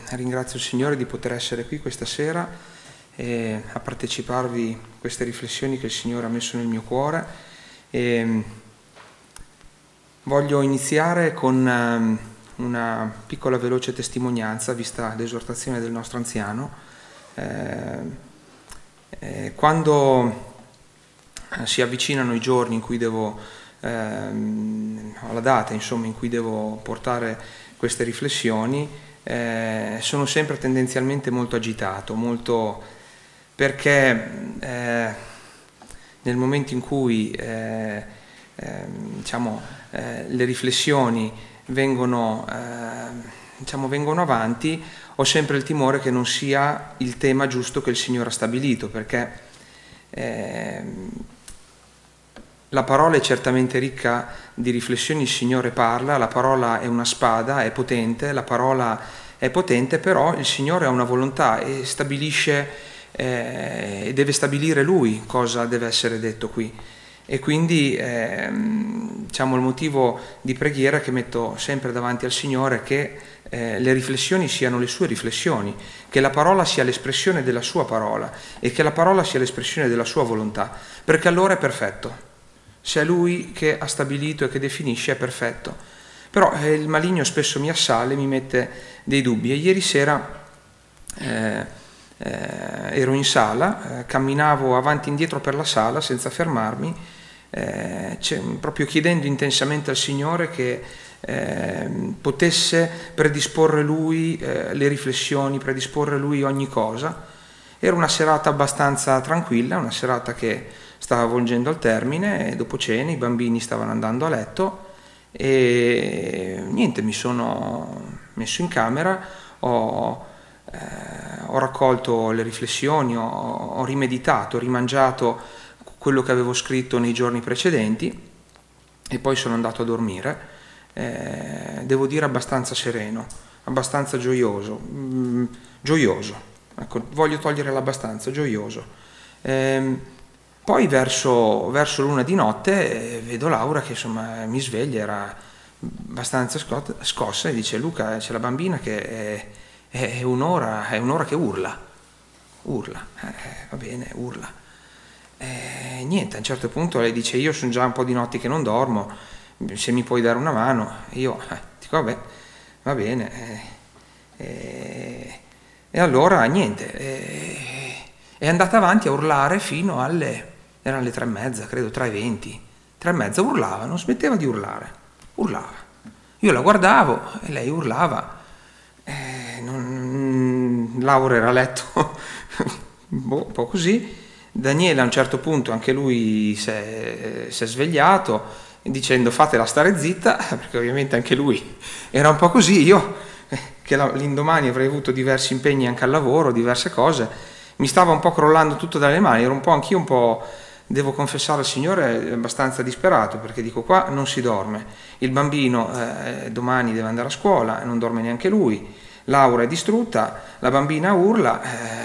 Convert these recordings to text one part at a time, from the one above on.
ringrazio il Signore di poter essere qui questa sera e a parteciparvi a queste riflessioni che il Signore ha messo nel mio cuore. E voglio iniziare con una piccola veloce testimonianza, vista l'esortazione del nostro anziano. Quando si avvicinano i giorni in cui devo, alla data insomma in cui devo portare queste riflessioni, sono sempre tendenzialmente molto agitato, perché nel momento in cui le riflessioni vengono avanti, ho sempre il timore che non sia il tema giusto che il Signore ha stabilito, perché la parola è certamente ricca di riflessioni, il Signore parla, la parola è una spada, è potente, la parola è potente, però il Signore ha una volontà e stabilisce, e deve stabilire Lui cosa deve essere detto qui. E quindi il motivo di preghiera che metto sempre davanti al Signore è che le riflessioni siano le sue riflessioni, che la parola sia l'espressione della sua parola e che la parola sia l'espressione della sua volontà, perché allora è perfetto. Se è Lui che ha stabilito e che definisce, è perfetto. Però il maligno spesso mi assale, mi mette dei dubbi. E ieri sera ero in sala, camminavo avanti e indietro per la sala senza fermarmi, proprio chiedendo intensamente al Signore che potesse predisporre Lui le riflessioni, predisporre Lui ogni cosa. Era una serata abbastanza tranquilla, una serata che stava volgendo al termine, e dopo cena i bambini stavano andando a letto e niente, mi sono messo in camera, ho raccolto le riflessioni, ho rimeditato, ho rimangiato quello che avevo scritto nei giorni precedenti e poi sono andato a dormire. Devo dire abbastanza sereno, abbastanza gioioso, ecco, voglio togliere l'abbastanza, gioioso. Poi verso l'una di notte vedo Laura che insomma mi sveglia, era abbastanza scossa, e dice: Luca, c'è la bambina che è un'ora che urla, va bene, urla. Niente, a un certo punto lei dice: io sono già un po' di notti che non dormo, se mi puoi dare una mano. Io dico: vabbè, va bene. E allora niente, è andata avanti a urlare fino erano le 3:30, credo, 3:20, 3:30, urlava, non smetteva di urlare, urlava. Io la guardavo e lei urlava, Laura era a letto, un po' così. Daniele a un certo punto anche lui si è svegliato dicendo: fatela stare zitta, perché ovviamente anche lui era un po' così. Io che l'indomani avrei avuto diversi impegni anche al lavoro, diverse cose, mi stava un po' crollando tutto dalle mani, ero anch'io un po', devo confessare al Signore, abbastanza disperato, perché dico: qua non si dorme, il bambino domani deve andare a scuola e non dorme neanche lui, Laura è distrutta, la bambina urla,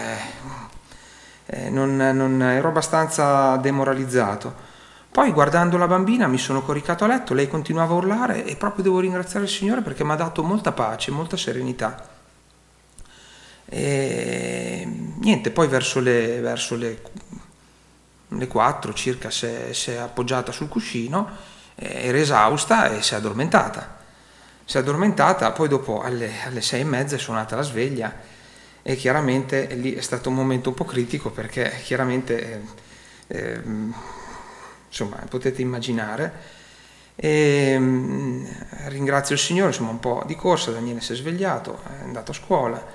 non ero abbastanza demoralizzato. Poi guardando la bambina mi sono coricato a letto, lei continuava a urlare e proprio devo ringraziare il Signore perché mi ha dato molta pace, molta serenità. E niente, poi verso le 4 circa si è appoggiata sul cuscino, era esausta e si è addormentata. Poi dopo alle 6:30 è suonata la sveglia e chiaramente lì è stato un momento un po' critico, perché chiaramente insomma potete immaginare. Ringrazio il Signore, insomma un po' di corsa, Daniele si è svegliato, è andato a scuola.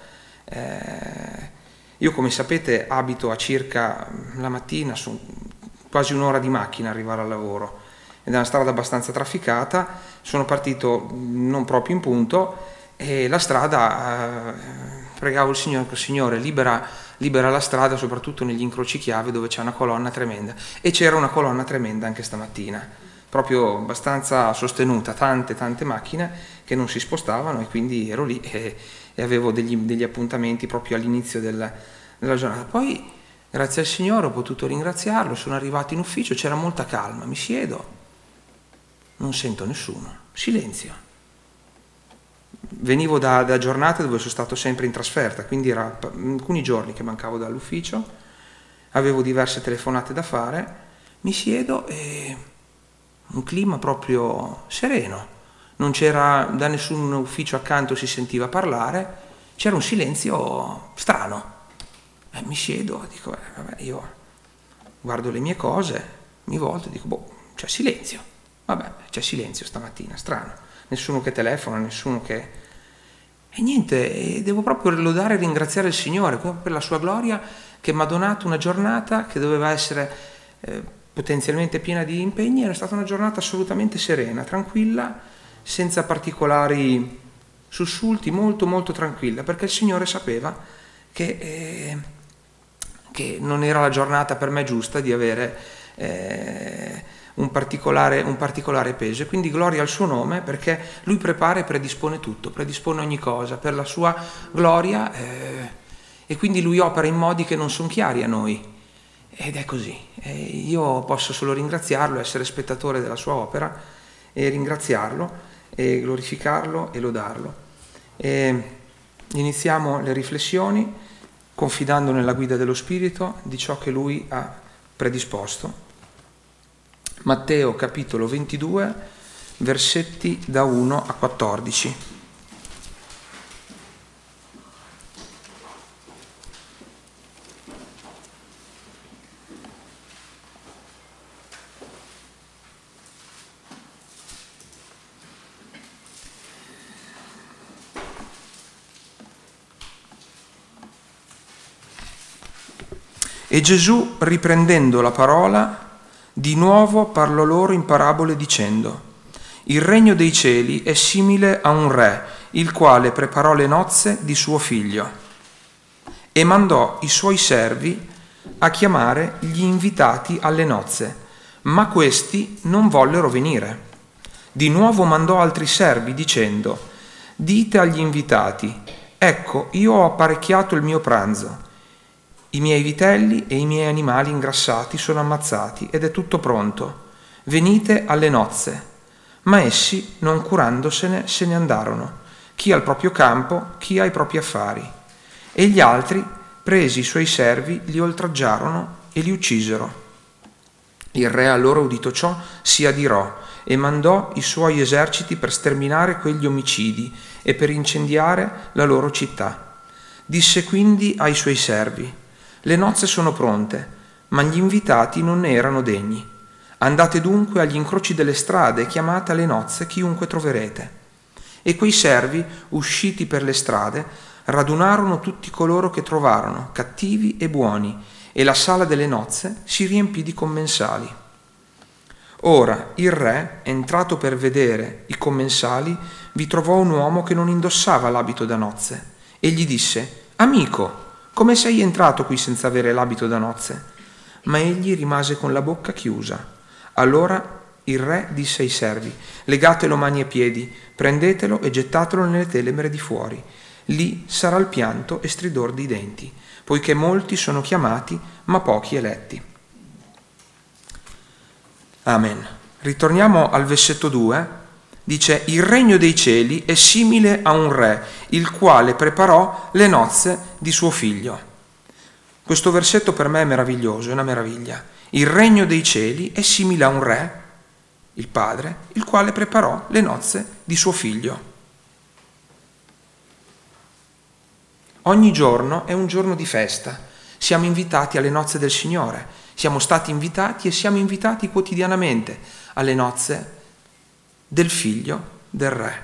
Io, come sapete, abito a circa, la mattina su quasi un'ora di macchina arrivare al lavoro, ed è una strada abbastanza trafficata. Sono partito non proprio in punto e la strada, pregavo il Signore, libera la strada, soprattutto negli incroci chiave dove c'è una colonna tremenda, e c'era una colonna tremenda anche stamattina, proprio abbastanza sostenuta, tante macchine che non si spostavano, e quindi ero lì e avevo degli appuntamenti proprio all'inizio della giornata. Poi, grazie al Signore, ho potuto ringraziarlo, sono arrivato in ufficio, c'era molta calma, mi siedo, non sento nessuno, silenzio. venivo da giornate dove sono stato sempre in trasferta, quindi era alcuni giorni che mancavo dall'ufficio, avevo diverse telefonate da fare, mi siedo e un clima proprio sereno, non c'era da nessun ufficio accanto, si sentiva parlare, c'era un silenzio strano. Mi siedo, dico, vabbè, io guardo le mie cose, mi volto e dico, c'è silenzio. Vabbè, c'è silenzio stamattina, strano. Nessuno che telefona, nessuno che... E niente, devo proprio lodare e ringraziare il Signore per la sua gloria che mi ha donato una giornata che doveva essere potenzialmente piena di impegni. Era stata una giornata assolutamente serena, tranquilla, senza particolari sussulti, molto molto tranquilla, perché il Signore sapeva che non era la giornata per me giusta di avere un particolare peso, e quindi gloria al suo nome, perché lui prepara e predispone tutto, predispone ogni cosa per la sua gloria, e quindi lui opera in modi che non sono chiari a noi, ed è così. Io posso solo ringraziarlo, essere spettatore della sua opera e ringraziarlo e glorificarlo e lodarlo. Iniziamo le riflessioni confidando nella guida dello Spirito di ciò che lui ha predisposto. Matteo capitolo 22, versetti da 1 a 14. E Gesù, riprendendo la parola, di nuovo parlò loro in parabole dicendo: il regno dei cieli è simile a un re, il quale preparò le nozze di suo figlio e mandò i suoi servi a chiamare gli invitati alle nozze, ma questi non vollero venire. Di nuovo mandò altri servi dicendo: dite agli invitati: ecco, io ho apparecchiato il mio pranzo. I miei vitelli e i miei animali ingrassati sono ammazzati ed è tutto pronto. Venite alle nozze. Ma essi, non curandosene, se ne andarono, chi al proprio campo, chi ai propri affari. E gli altri, presi i suoi servi, li oltraggiarono e li uccisero. Il re allora, udito ciò, si adirò e mandò i suoi eserciti per sterminare quegli omicidi e per incendiare la loro città. Disse quindi ai suoi servi: le nozze sono pronte, ma gli invitati non ne erano degni. Andate dunque agli incroci delle strade e chiamate alle nozze chiunque troverete. E quei servi, usciti per le strade, radunarono tutti coloro che trovarono, cattivi e buoni, e la sala delle nozze si riempì di commensali. Ora il re, entrato per vedere i commensali, vi trovò un uomo che non indossava l'abito da nozze, e gli disse: amico, come sei entrato qui senza avere l'abito da nozze? Ma egli rimase con la bocca chiusa. Allora il re disse ai servi: legatelo mani e piedi, prendetelo e gettatelo nelle tenebre di fuori. Lì sarà il pianto e stridor di denti, poiché molti sono chiamati, ma pochi eletti. Amen. Ritorniamo al versetto 2. Dice: il regno dei cieli è simile a un re, il quale preparò le nozze di suo figlio. Questo versetto per me è meraviglioso, è una meraviglia. Il regno dei cieli è simile a un re, il padre, il quale preparò le nozze di suo figlio. Ogni giorno è un giorno di festa. Siamo invitati alle nozze del Signore. Siamo stati invitati e siamo invitati quotidianamente alle nozze del figlio del re.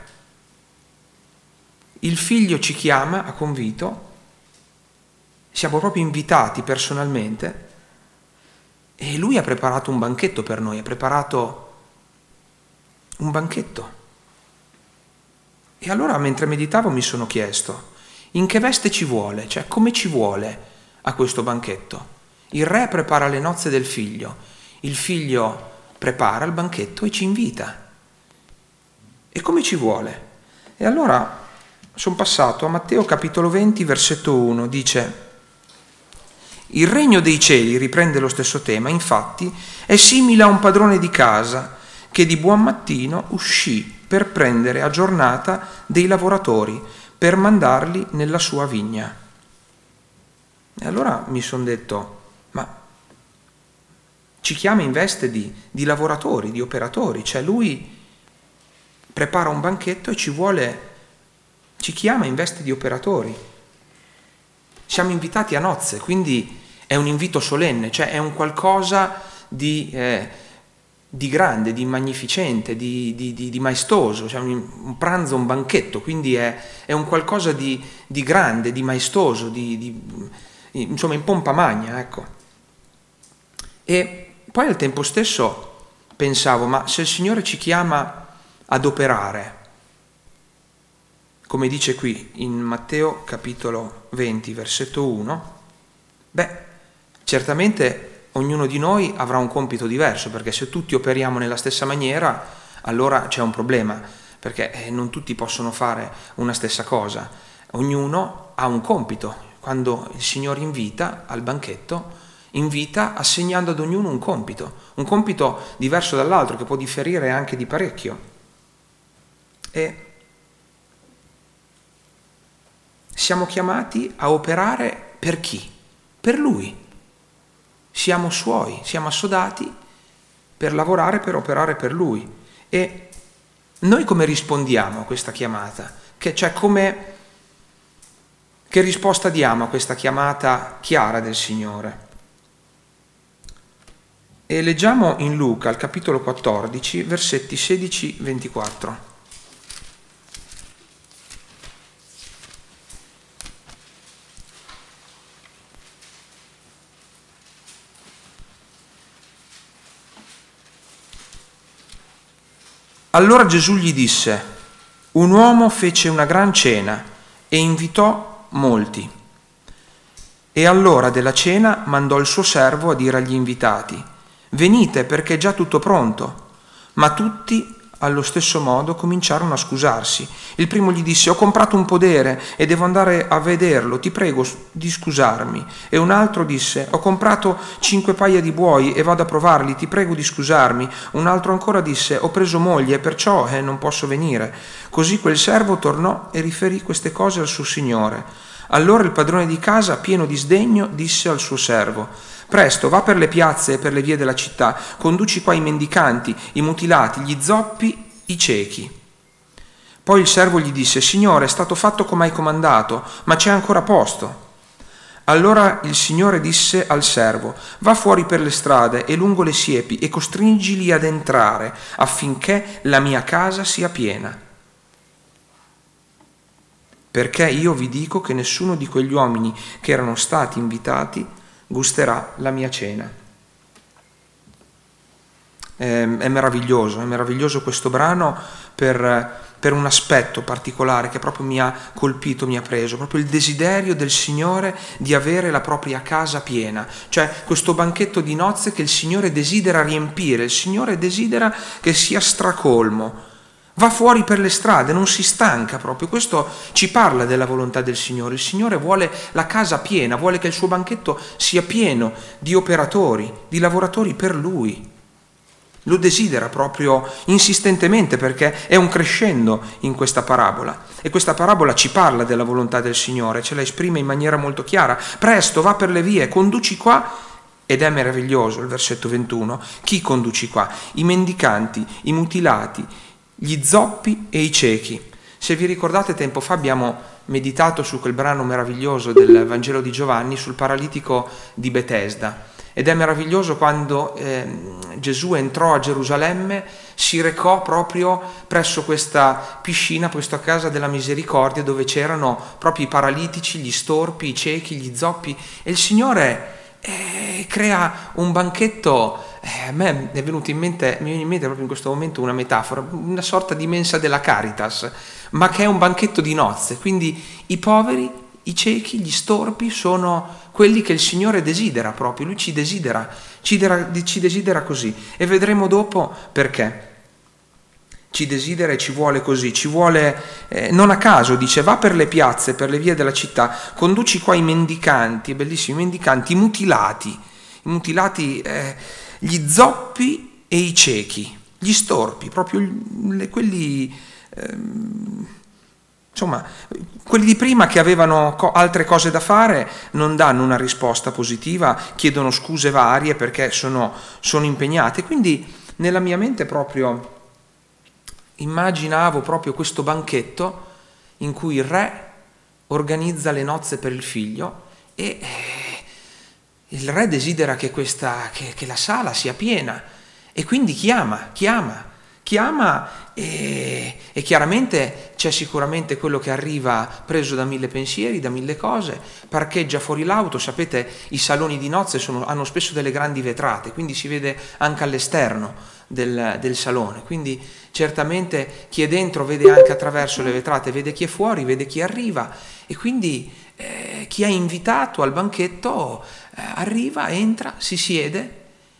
Il figlio ci chiama a convito, siamo proprio invitati personalmente, e lui ha preparato un banchetto per noi, ha preparato un banchetto. E allora, mentre meditavo, mi sono chiesto: in che veste ci vuole? Cioè, come ci vuole a questo banchetto? Il re prepara le nozze del figlio, il figlio prepara il banchetto e ci invita. E come ci vuole? E allora sono passato a Matteo capitolo 20, versetto 1, dice: il regno dei cieli, riprende lo stesso tema, infatti, è simile a un padrone di casa che di buon mattino uscì per prendere a giornata dei lavoratori, per mandarli nella sua vigna. E allora mi sono detto, ma ci chiama in veste di lavoratori, di operatori, cioè lui prepara un banchetto e ci chiama in veste di operatori. Siamo invitati a nozze, quindi è un invito solenne, cioè è un qualcosa di grande, di magnificente, di maestoso, cioè un pranzo, un banchetto, quindi è un qualcosa di grande, di maestoso, insomma in pompa magna, ecco. E poi al tempo stesso pensavo, ma se il Signore ci chiama ad operare, come dice qui in Matteo capitolo 20, versetto 1, certamente ognuno di noi avrà un compito diverso, perché se tutti operiamo nella stessa maniera, allora c'è un problema, perché non tutti possono fare una stessa cosa. Ognuno ha un compito. Quando il Signore invita al banchetto, invita assegnando ad ognuno un compito diverso dall'altro, che può differire anche di parecchio. E siamo chiamati a operare per chi? Per Lui. Siamo Suoi, siamo assodati per lavorare, per operare per Lui. E noi come rispondiamo a questa chiamata? Che risposta diamo a questa chiamata chiara del Signore? E leggiamo in Luca, al capitolo 14, versetti 16-24. Allora Gesù gli disse: un uomo fece una gran cena e invitò molti. E all'ora della cena mandò il suo servo a dire agli invitati: venite, perché è già tutto pronto. Ma tutti allo stesso modo cominciarono a scusarsi. Il primo gli disse: ho comprato un podere e devo andare a vederlo, ti prego di scusarmi. E un altro disse: ho comprato 5 paia di buoi e vado a provarli, ti prego di scusarmi. Un altro ancora disse: ho preso moglie e perciò non posso venire. Così quel servo tornò e riferì queste cose al suo signore. Allora il padrone di casa, pieno di sdegno, disse al suo servo: presto, va per le piazze e per le vie della città, conduci qua i mendicanti, i mutilati, gli zoppi, i ciechi. Poi il servo gli disse: Signore, è stato fatto come hai comandato, ma c'è ancora posto. Allora il Signore disse al servo: va fuori per le strade e lungo le siepi e costringili ad entrare, affinché la mia casa sia piena. Perché io vi dico che nessuno di quegli uomini che erano stati invitati gusterà la mia cena. È meraviglioso questo brano per un aspetto particolare che proprio mi ha colpito, mi ha preso, proprio il desiderio del Signore di avere la propria casa piena, cioè questo banchetto di nozze che il Signore desidera riempire, il Signore desidera che sia stracolmo. Va fuori per le strade, non si stanca proprio. Questo ci parla della volontà del Signore. Il Signore vuole la casa piena, vuole che il suo banchetto sia pieno di operatori, di lavoratori per Lui. Lo desidera proprio insistentemente, perché è un crescendo in questa parabola. E questa parabola ci parla della volontà del Signore, ce la esprime in maniera molto chiara. Presto, va per le vie, conduci qua. Ed è meraviglioso il versetto 21. Chi conduci qua? I mendicanti, i mutilati, gli zoppi e i ciechi. Se vi ricordate, tempo fa abbiamo meditato su quel brano meraviglioso del Vangelo di Giovanni sul paralitico di Betesda, ed è meraviglioso quando Gesù entrò a Gerusalemme, si recò proprio presso questa piscina, questa casa della misericordia, dove c'erano proprio i paralitici, gli storpi, i ciechi, gli zoppi, e il Signore crea un banchetto. A me mi viene in mente proprio in questo momento una metafora, una sorta di mensa della Caritas, ma che è un banchetto di nozze. Quindi i poveri, i ciechi, gli storpi sono quelli che il Signore desidera proprio. Lui ci desidera così, e vedremo dopo perché ci desidera e ci vuole così. Ci vuole non a caso, dice: va per le piazze, per le vie della città, conduci qua i mendicanti, bellissimi, i mendicanti, i mutilati, gli zoppi e i ciechi. Gli storpi, proprio quelli, insomma, quelli di prima che avevano altre cose da fare non danno una risposta positiva, chiedono scuse varie perché sono impegnate. Quindi nella mia mente proprio immaginavo proprio questo banchetto in cui il re organizza le nozze per il figlio e il re desidera che la sala sia piena e quindi chiama e chiaramente c'è sicuramente quello che arriva preso da 1000 pensieri, da 1000 cose, parcheggia fuori l'auto. Sapete, i saloni di nozze hanno spesso delle grandi vetrate, quindi si vede anche all'esterno del salone, quindi certamente chi è dentro vede anche attraverso le vetrate, vede chi è fuori, vede chi arriva e quindi chi è invitato al banchetto arriva, entra, si siede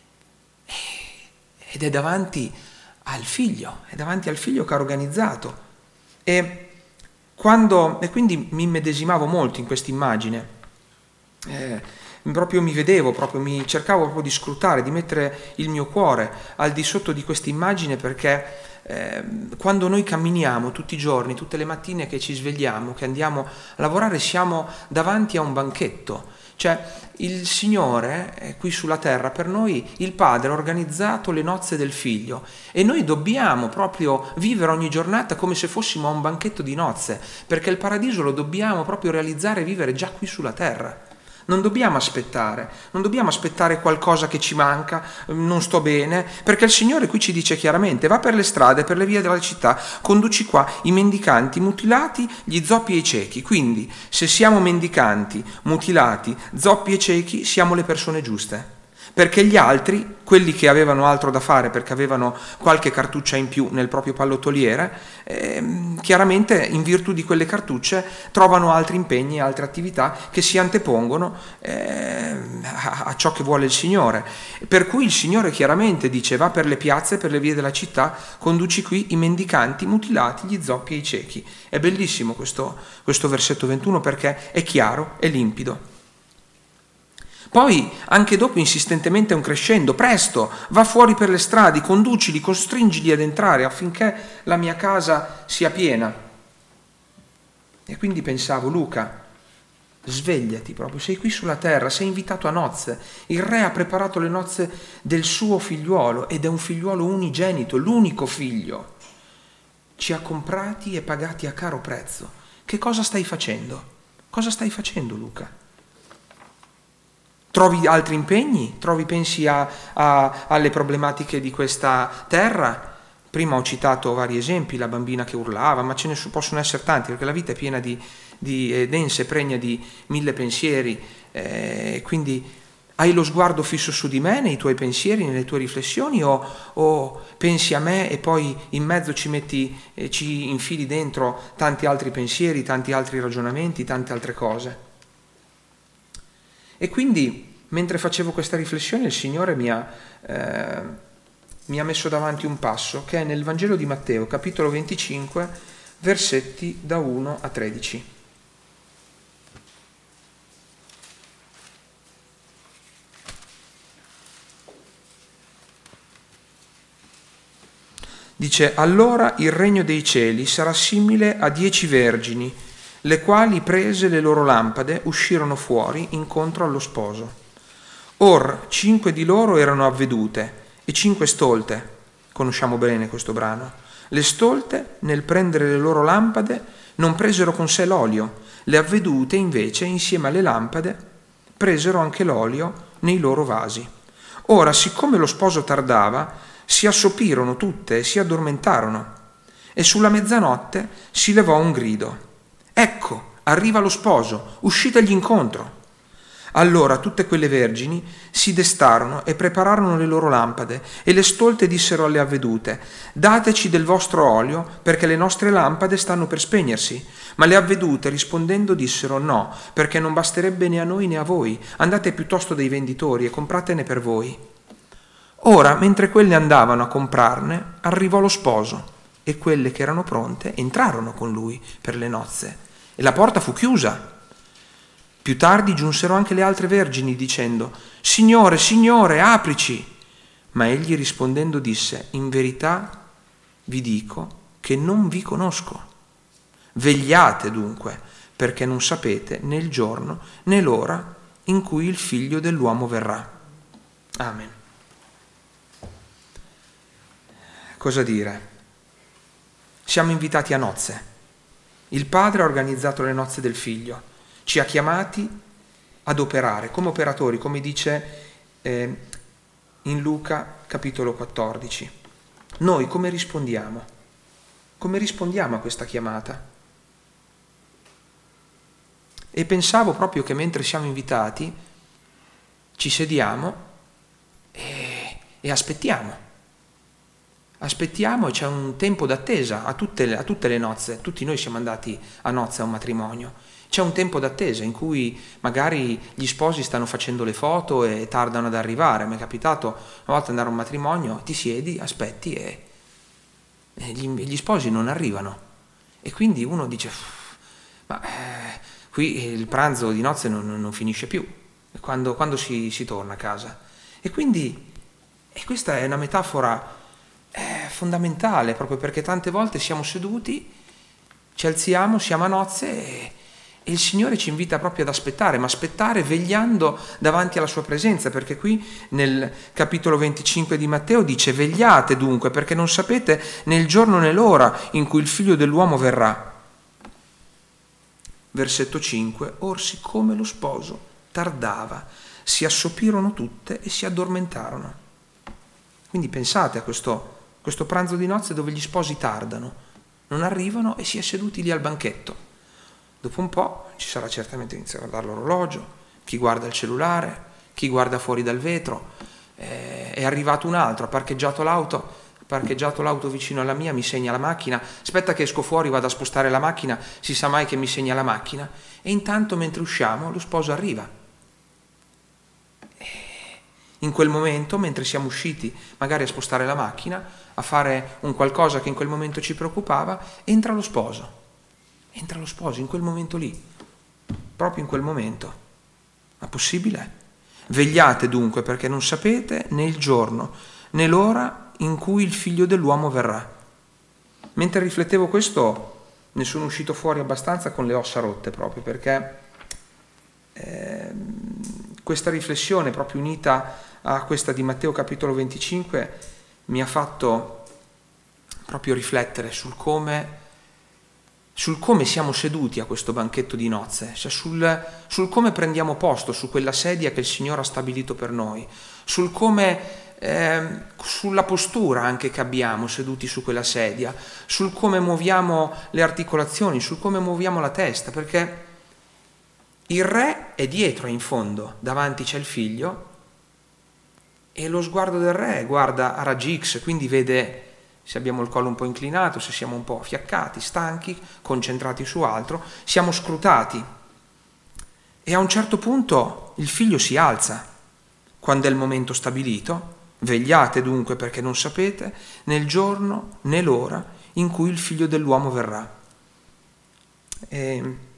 ed è davanti al figlio che ha organizzato. E quindi mi immedesimavo molto in questa immagine, proprio mi vedevo, cercavo proprio di scrutare, di mettere il mio cuore al di sotto di questa immagine, perché quando noi camminiamo tutti i giorni, tutte le mattine che ci svegliamo, che andiamo a lavorare, siamo davanti a un banchetto. Cioè il Signore è qui sulla terra, per noi il Padre ha organizzato le nozze del Figlio e noi dobbiamo proprio vivere ogni giornata come se fossimo a un banchetto di nozze, perché il paradiso lo dobbiamo proprio realizzare e vivere già qui sulla terra. Non dobbiamo aspettare qualcosa che ci manca, non sto bene, perché il Signore qui ci dice chiaramente: va per le strade, per le vie della città, conduci qua i mendicanti, mutilati, gli zoppi e i ciechi. Quindi, se siamo mendicanti, mutilati, zoppi e ciechi, siamo le persone giuste. Perché gli altri, quelli che avevano altro da fare perché avevano qualche cartuccia in più nel proprio pallottoliere, chiaramente in virtù di quelle cartucce trovano altri impegni, altre attività che si antepongono a ciò che vuole il Signore. Per cui il Signore chiaramente dice: va per le piazze, per le vie della città, conduci qui i mendicanti, mutilati, gli zoppi e i ciechi. È bellissimo questo versetto 21 perché è chiaro, è limpido. Poi, anche dopo, insistentemente un crescendo: presto, va fuori per le strade, conducili, costringili ad entrare affinché la mia casa sia piena. E quindi pensavo: Luca, svegliati proprio, sei qui sulla terra, sei invitato a nozze. Il re ha preparato le nozze del suo figliuolo ed è un figliuolo unigenito, l'unico figlio. Ci ha comprati e pagati a caro prezzo. Che cosa stai facendo? Cosa stai facendo, Luca? Trovi altri impegni? Pensi alle problematiche di questa terra? Prima ho citato vari esempi, la bambina che urlava, ma ce ne possono essere tanti, perché la vita è piena di dense, pregna di 1000 pensieri, quindi hai lo sguardo fisso su di me, nei tuoi pensieri, nelle tue riflessioni, o pensi a me e poi in mezzo ci infili dentro tanti altri pensieri, tanti altri ragionamenti, tante altre cose? E quindi, mentre facevo questa riflessione, il Signore mi ha messo davanti un passo che è nel Vangelo di Matteo, capitolo 25, versetti da 1 a 13. Dice: allora il regno dei cieli sarà simile a 10 vergini, le quali, prese le loro lampade, uscirono fuori incontro allo sposo. Or 5 di loro erano avvedute e 5 stolte. Conosciamo bene questo brano. Le stolte, nel prendere le loro lampade, non presero con sé l'olio. Le avvedute, invece, insieme alle lampade, presero anche l'olio nei loro vasi. Ora, siccome lo sposo tardava, si assopirono tutte e si addormentarono. E sulla mezzanotte si levò un grido: ecco, arriva lo sposo, uscitegli incontro. Allora tutte quelle vergini si destarono e prepararono le loro lampade, e le stolte dissero alle avvedute: dateci del vostro olio, perché le nostre lampade stanno per spegnersi. Ma le avvedute, rispondendo, dissero: no, perché non basterebbe né a noi né a voi. Andate piuttosto dai venditori e compratene per voi. Ora, mentre quelle andavano a comprarne, arrivò lo sposo, e quelle che erano pronte entrarono con lui per le nozze, e la porta fu chiusa. Più tardi giunsero anche le altre vergini dicendo: Signore, Signore, aprici! Ma egli rispondendo disse: in verità vi dico che non vi conosco. Vegliate dunque, perché non sapete né il giorno né l'ora in cui il Figlio dell'uomo verrà. Amen. Cosa dire? Siamo invitati a nozze. Il Padre ha organizzato le nozze del Figlio, ci ha chiamati ad operare come operatori, come dice in Luca capitolo 14. Noi come rispondiamo? Come rispondiamo a questa chiamata? E pensavo proprio che mentre siamo invitati ci sediamo e aspettiamo. Aspettiamo e c'è un tempo d'attesa a tutte le nozze. Tutti noi siamo andati a nozze, a un matrimonio. C'è un tempo d'attesa in cui magari gli sposi stanno facendo le foto e tardano ad arrivare. Mi è capitato una volta andare a un matrimonio, ti siedi, aspetti e gli sposi non arrivano. E quindi uno dice, ma qui il pranzo di nozze non finisce più. Quando si torna a casa? E quindi questa è una metafora fondamentale, proprio perché tante volte siamo seduti, ci alziamo, siamo a nozze e il Signore ci invita proprio ad aspettare, ma aspettare vegliando davanti alla sua presenza, perché qui nel capitolo 25 di Matteo dice: vegliate dunque, perché non sapete né il giorno né l'ora in cui il Figlio dell'uomo verrà. Versetto 5: or siccome lo sposo tardava, si assopirono tutte e si addormentarono. Quindi pensate a questo pranzo di nozze dove gli sposi tardano, non arrivano e si è seduti lì al banchetto. Dopo un po' ci sarà certamente iniziare a guardare l'orologio, chi guarda il cellulare, chi guarda fuori dal vetro, è arrivato un altro, ha parcheggiato l'auto vicino alla mia, mi segna la macchina, aspetta che esco fuori, vado a spostare la macchina, si sa mai che mi segna la macchina, e intanto mentre usciamo lo sposo arriva. In quel momento, mentre siamo usciti magari a spostare la macchina, a fare un qualcosa che in quel momento ci preoccupava, entra lo sposo in quel momento lì, proprio in quel momento. Ma possibile? Vegliate dunque, perché non sapete né il giorno né l'ora in cui il Figlio dell'uomo verrà. Mentre riflettevo questo, ne sono uscito fuori abbastanza con le ossa rotte, proprio perché questa riflessione, proprio unita a questa di Matteo capitolo 25, mi ha fatto proprio riflettere sul come siamo seduti a questo banchetto di nozze, cioè sul come prendiamo posto su quella sedia che il Signore ha stabilito per noi, sulla postura anche che abbiamo seduti su quella sedia, sul come muoviamo le articolazioni, sul come muoviamo la testa, perché il re è dietro, è in fondo, davanti c'è il figlio e lo sguardo del re guarda a raggi X, quindi vede se abbiamo il collo un po' inclinato, se siamo un po' fiaccati, stanchi, concentrati su altro, siamo scrutati. E a un certo punto il figlio si alza, quando è il momento stabilito. Vegliate dunque, perché non sapete né il giorno né l'ora in cui il Figlio dell'uomo verrà. In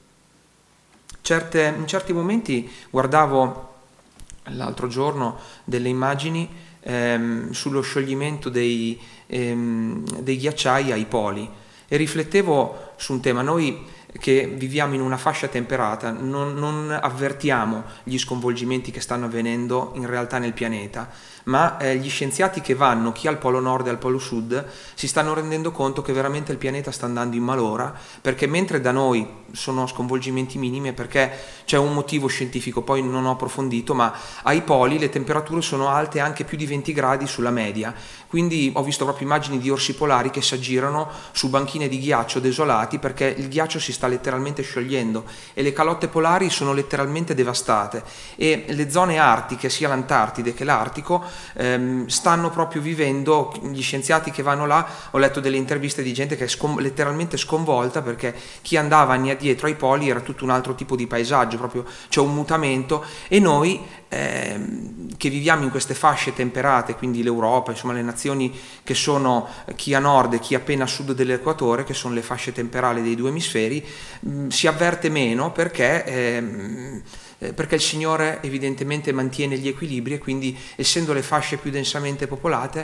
certi momenti guardavo l'altro giorno delle immagini sullo scioglimento dei ghiacciai ai poli e riflettevo su un tema. Noi che viviamo in una fascia temperata non avvertiamo gli sconvolgimenti che stanno avvenendo in realtà nel pianeta, ma gli scienziati che vanno, chi al polo nord e al polo sud, si stanno rendendo conto che veramente il pianeta sta andando in malora, perché mentre da noi sono sconvolgimenti minimi, perché c'è un motivo scientifico, poi non ho approfondito, ma ai poli le temperature sono alte anche più di 20 gradi sulla media, quindi ho visto proprio immagini di orsi polari che si aggirano su banchine di ghiaccio desolati, perché il ghiaccio si sta letteralmente sciogliendo e le calotte polari sono letteralmente devastate, e le zone artiche, sia l'Antartide che l'Artico, stanno proprio vivendo, gli scienziati che vanno là, ho letto delle interviste di gente che è letteralmente sconvolta, perché chi andava anni addietro ai poli era tutto un altro tipo di paesaggio, proprio c'è un mutamento, e noi che viviamo in queste fasce temperate, quindi l'Europa, insomma le nazioni che sono chi a nord e chi appena a sud dell'equatore, che sono le fasce temperali dei due emisferi, si avverte meno perché il Signore evidentemente mantiene gli equilibri e quindi, essendo le fasce più densamente popolate,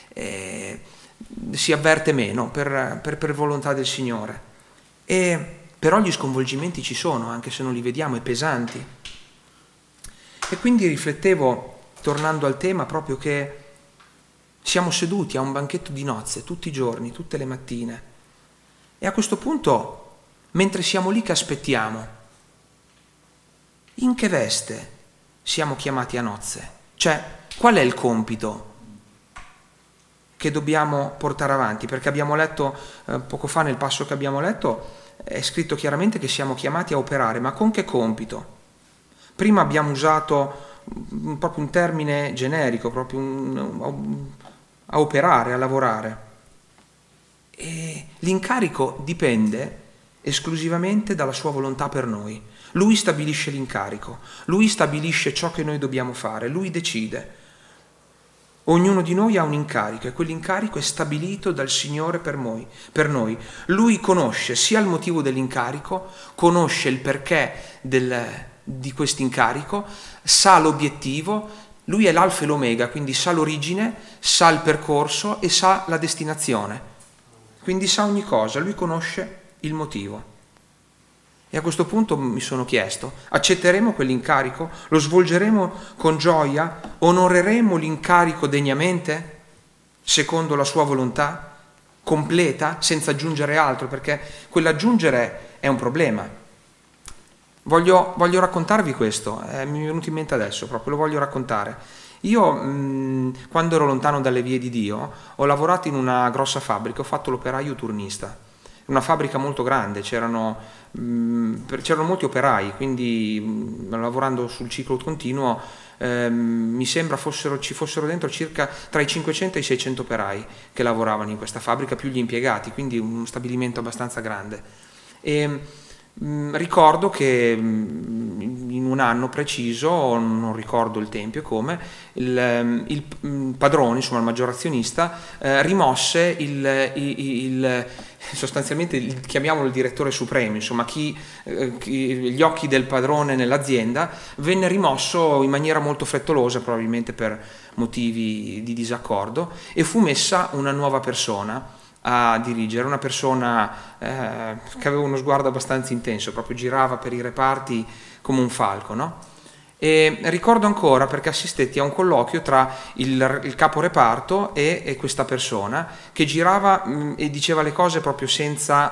si avverte meno per volontà del Signore. Però gli sconvolgimenti ci sono, anche se non li vediamo, e pesanti. E quindi riflettevo, tornando al tema, proprio che siamo seduti a un banchetto di nozze tutti i giorni, tutte le mattine, e a questo punto, mentre siamo lì che aspettiamo, in che veste siamo chiamati a nozze? Cioè, qual è il compito che dobbiamo portare avanti? Perché abbiamo letto, poco fa nel passo che abbiamo letto, è scritto chiaramente che siamo chiamati a operare, ma con che compito? Prima abbiamo usato proprio un termine generico, proprio a operare, a lavorare. E l'incarico dipende esclusivamente dalla sua volontà per noi. Lui stabilisce l'incarico, lui stabilisce ciò che noi dobbiamo fare, lui decide. Ognuno di noi ha un incarico e quell'incarico è stabilito dal Signore per noi. Lui conosce sia il motivo dell'incarico, conosce il perché di quest'incarico, sa l'obiettivo, lui è l'alfa e l'omega, quindi sa l'origine, sa il percorso e sa la destinazione. Quindi sa ogni cosa, lui conosce il motivo. E a questo punto mi sono chiesto, accetteremo quell'incarico? Lo svolgeremo con gioia? Onoreremo l'incarico degnamente, secondo la sua volontà, completa, senza aggiungere altro? Perché quell'aggiungere è un problema. Voglio raccontarvi questo, mi è venuto in mente adesso, proprio lo voglio raccontare. Io, quando ero lontano dalle vie di Dio, ho lavorato in una grossa fabbrica, ho fatto l'operaio turnista. Una fabbrica molto grande, c'erano molti operai, quindi lavorando sul ciclo continuo mi sembra ci fossero dentro circa tra i 500 e i 600 operai che lavoravano in questa fabbrica, più gli impiegati, quindi uno stabilimento abbastanza grande. E ricordo che in un anno preciso, non ricordo il tempo e come, il padrone, insomma il maggior azionista, rimosse sostanzialmente chiamiamolo il direttore supremo, insomma gli occhi del padrone nell'azienda, venne rimosso in maniera molto frettolosa, probabilmente per motivi di disaccordo, e fu messa una nuova persona a dirigere, una persona che aveva uno sguardo abbastanza intenso, proprio girava per i reparti come un falco, no? E ricordo ancora perché assistetti a un colloquio tra il capo reparto e questa persona che girava e diceva le cose proprio senza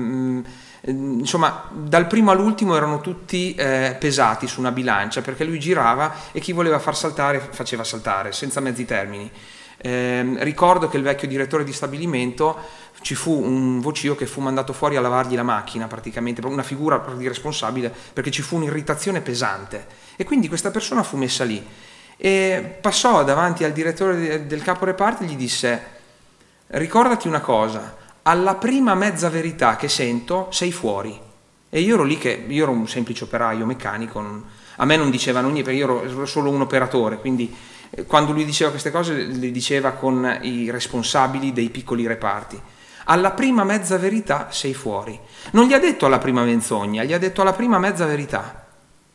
insomma, dal primo all'ultimo erano tutti pesati su una bilancia, perché lui girava e chi voleva far saltare faceva saltare senza mezzi termini. Ricordo che il vecchio direttore di stabilimento, ci fu un vocio che fu mandato fuori a lavargli la macchina, praticamente una figura di responsabile, perché ci fu un'irritazione pesante, e quindi questa persona fu messa lì e passò davanti al direttore del capo reparto e gli disse: ricordati una cosa, alla prima mezza verità che sento sei fuori. E io ero lì, io ero un semplice operaio meccanico, a me non dicevano niente perché io ero solo un operatore, quindi quando lui diceva queste cose le diceva con i responsabili dei piccoli reparti. Alla prima mezza verità sei fuori. Non gli ha detto alla prima menzogna, gli ha detto alla prima mezza verità.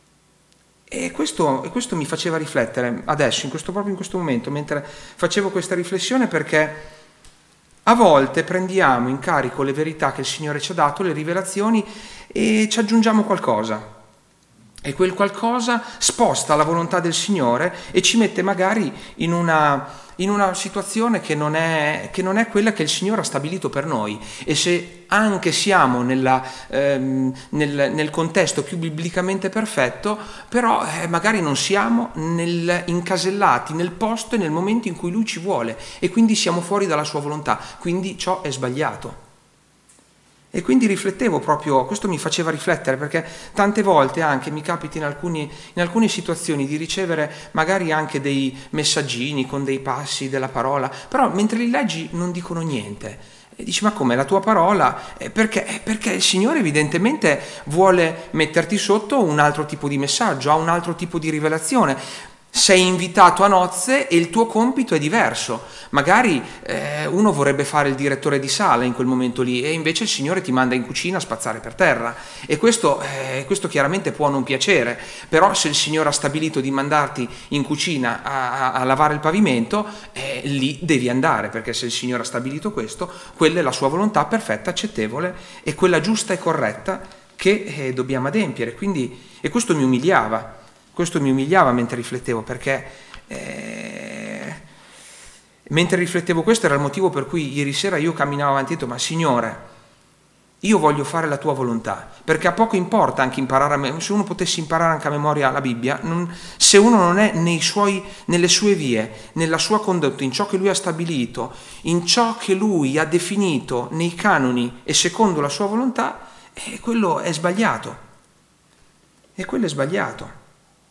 E questo mi faceva riflettere adesso, proprio in questo momento, mentre facevo questa riflessione, perché a volte prendiamo in carico le verità che il Signore ci ha dato, le rivelazioni, e ci aggiungiamo qualcosa. E quel qualcosa sposta la volontà del Signore e ci mette magari in una situazione che non è quella che il Signore ha stabilito per noi. E se anche siamo nel contesto più biblicamente perfetto, però magari non siamo incasellati nel posto e nel momento in cui Lui ci vuole, e quindi siamo fuori dalla sua volontà, quindi ciò è sbagliato. E quindi riflettevo proprio, questo mi faceva riflettere, perché tante volte anche mi capita in alcune situazioni di ricevere magari anche dei messaggini con dei passi della parola, però mentre li leggi non dicono niente. E dici: ma come, la tua parola? Perché il Signore evidentemente vuole metterti sotto un altro tipo di messaggio, ha un altro tipo di rivelazione. sei invitato a nozze e il tuo compito è diverso. Magari uno vorrebbe fare il direttore di sala in quel momento lì e invece il Signore ti manda in cucina a spazzare per terra, e questo chiaramente può non piacere, però se il Signore ha stabilito di mandarti in cucina a lavare il pavimento, lì devi andare, perché se il Signore ha stabilito questo, quella è la sua volontà perfetta, accettevole e quella giusta e corretta che dobbiamo adempiere. Quindi, e questo mi umiliava mentre riflettevo, perché mentre riflettevo questo era il motivo per cui ieri sera io camminavo avanti e ho detto: ma Signore, io voglio fare la tua volontà, perché a poco importa anche imparare, se uno potesse imparare anche a memoria la Bibbia, se uno non è nelle sue vie, nella sua condotta, in ciò che lui ha stabilito, in ciò che lui ha definito nei canoni e secondo la sua volontà, quello è sbagliato. E quello è sbagliato.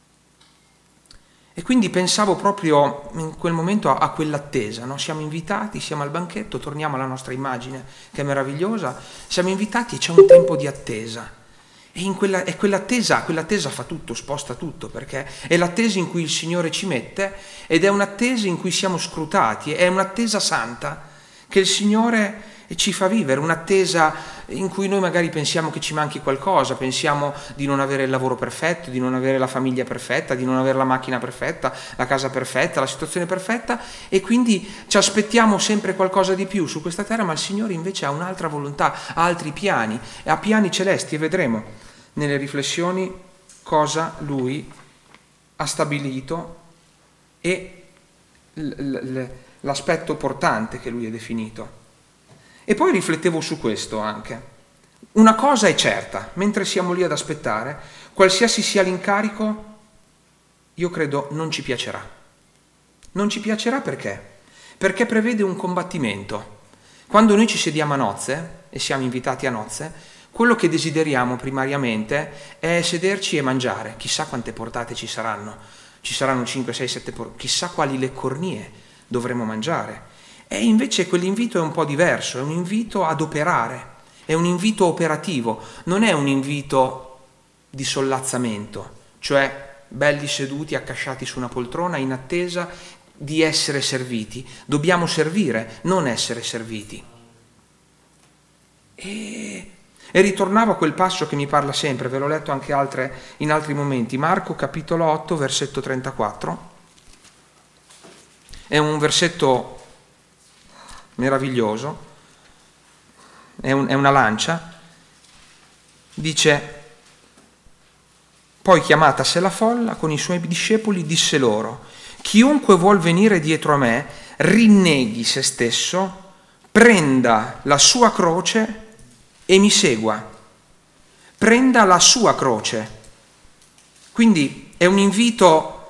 E quindi pensavo proprio in quel momento a quell'attesa, no? Siamo invitati, siamo al banchetto, torniamo alla nostra immagine che è meravigliosa, siamo invitati e c'è un tempo di attesa. E quell'attesa fa tutto, sposta tutto, perché è l'attesa in cui il Signore ci mette ed è un'attesa in cui siamo scrutati, è un'attesa santa che il Signore ci fa vivere, un'attesa in cui noi magari pensiamo che ci manchi qualcosa, pensiamo di non avere il lavoro perfetto, di non avere la famiglia perfetta, di non avere la macchina perfetta, la casa perfetta, la situazione perfetta, e quindi ci aspettiamo sempre qualcosa di più su questa terra, ma il Signore invece ha un'altra volontà, ha altri piani, ha piani celesti, e vedremo nelle riflessioni cosa Lui ha stabilito e l'aspetto portante che Lui ha definito. E poi riflettevo su questo anche. Una cosa è certa, mentre siamo lì ad aspettare, qualsiasi sia l'incarico, io credo non ci piacerà. Non ci piacerà perché? Perché prevede un combattimento. Quando noi ci sediamo a nozze e siamo invitati a nozze, quello che desideriamo primariamente è sederci e mangiare. Chissà quante portate ci saranno. Ci saranno 5, 6, 7 portate. Chissà quali le cornie dovremo mangiare. E invece quell'invito è un po' diverso, è un invito ad operare, è un invito operativo, non è un invito di sollazzamento, cioè belli seduti, accasciati su una poltrona in attesa di essere serviti. Dobbiamo servire, non essere serviti. E ritornavo a quel passo che mi parla sempre, ve l'ho letto anche in altri momenti, Marco capitolo 8, versetto 34. È un versetto meraviglioso, è una lancia. Dice: poi chiamatasi la folla con i suoi discepoli disse loro: chiunque vuol venire dietro a me rinneghi se stesso, prenda la sua croce e mi segua. Prenda la sua croce. Quindi è un invito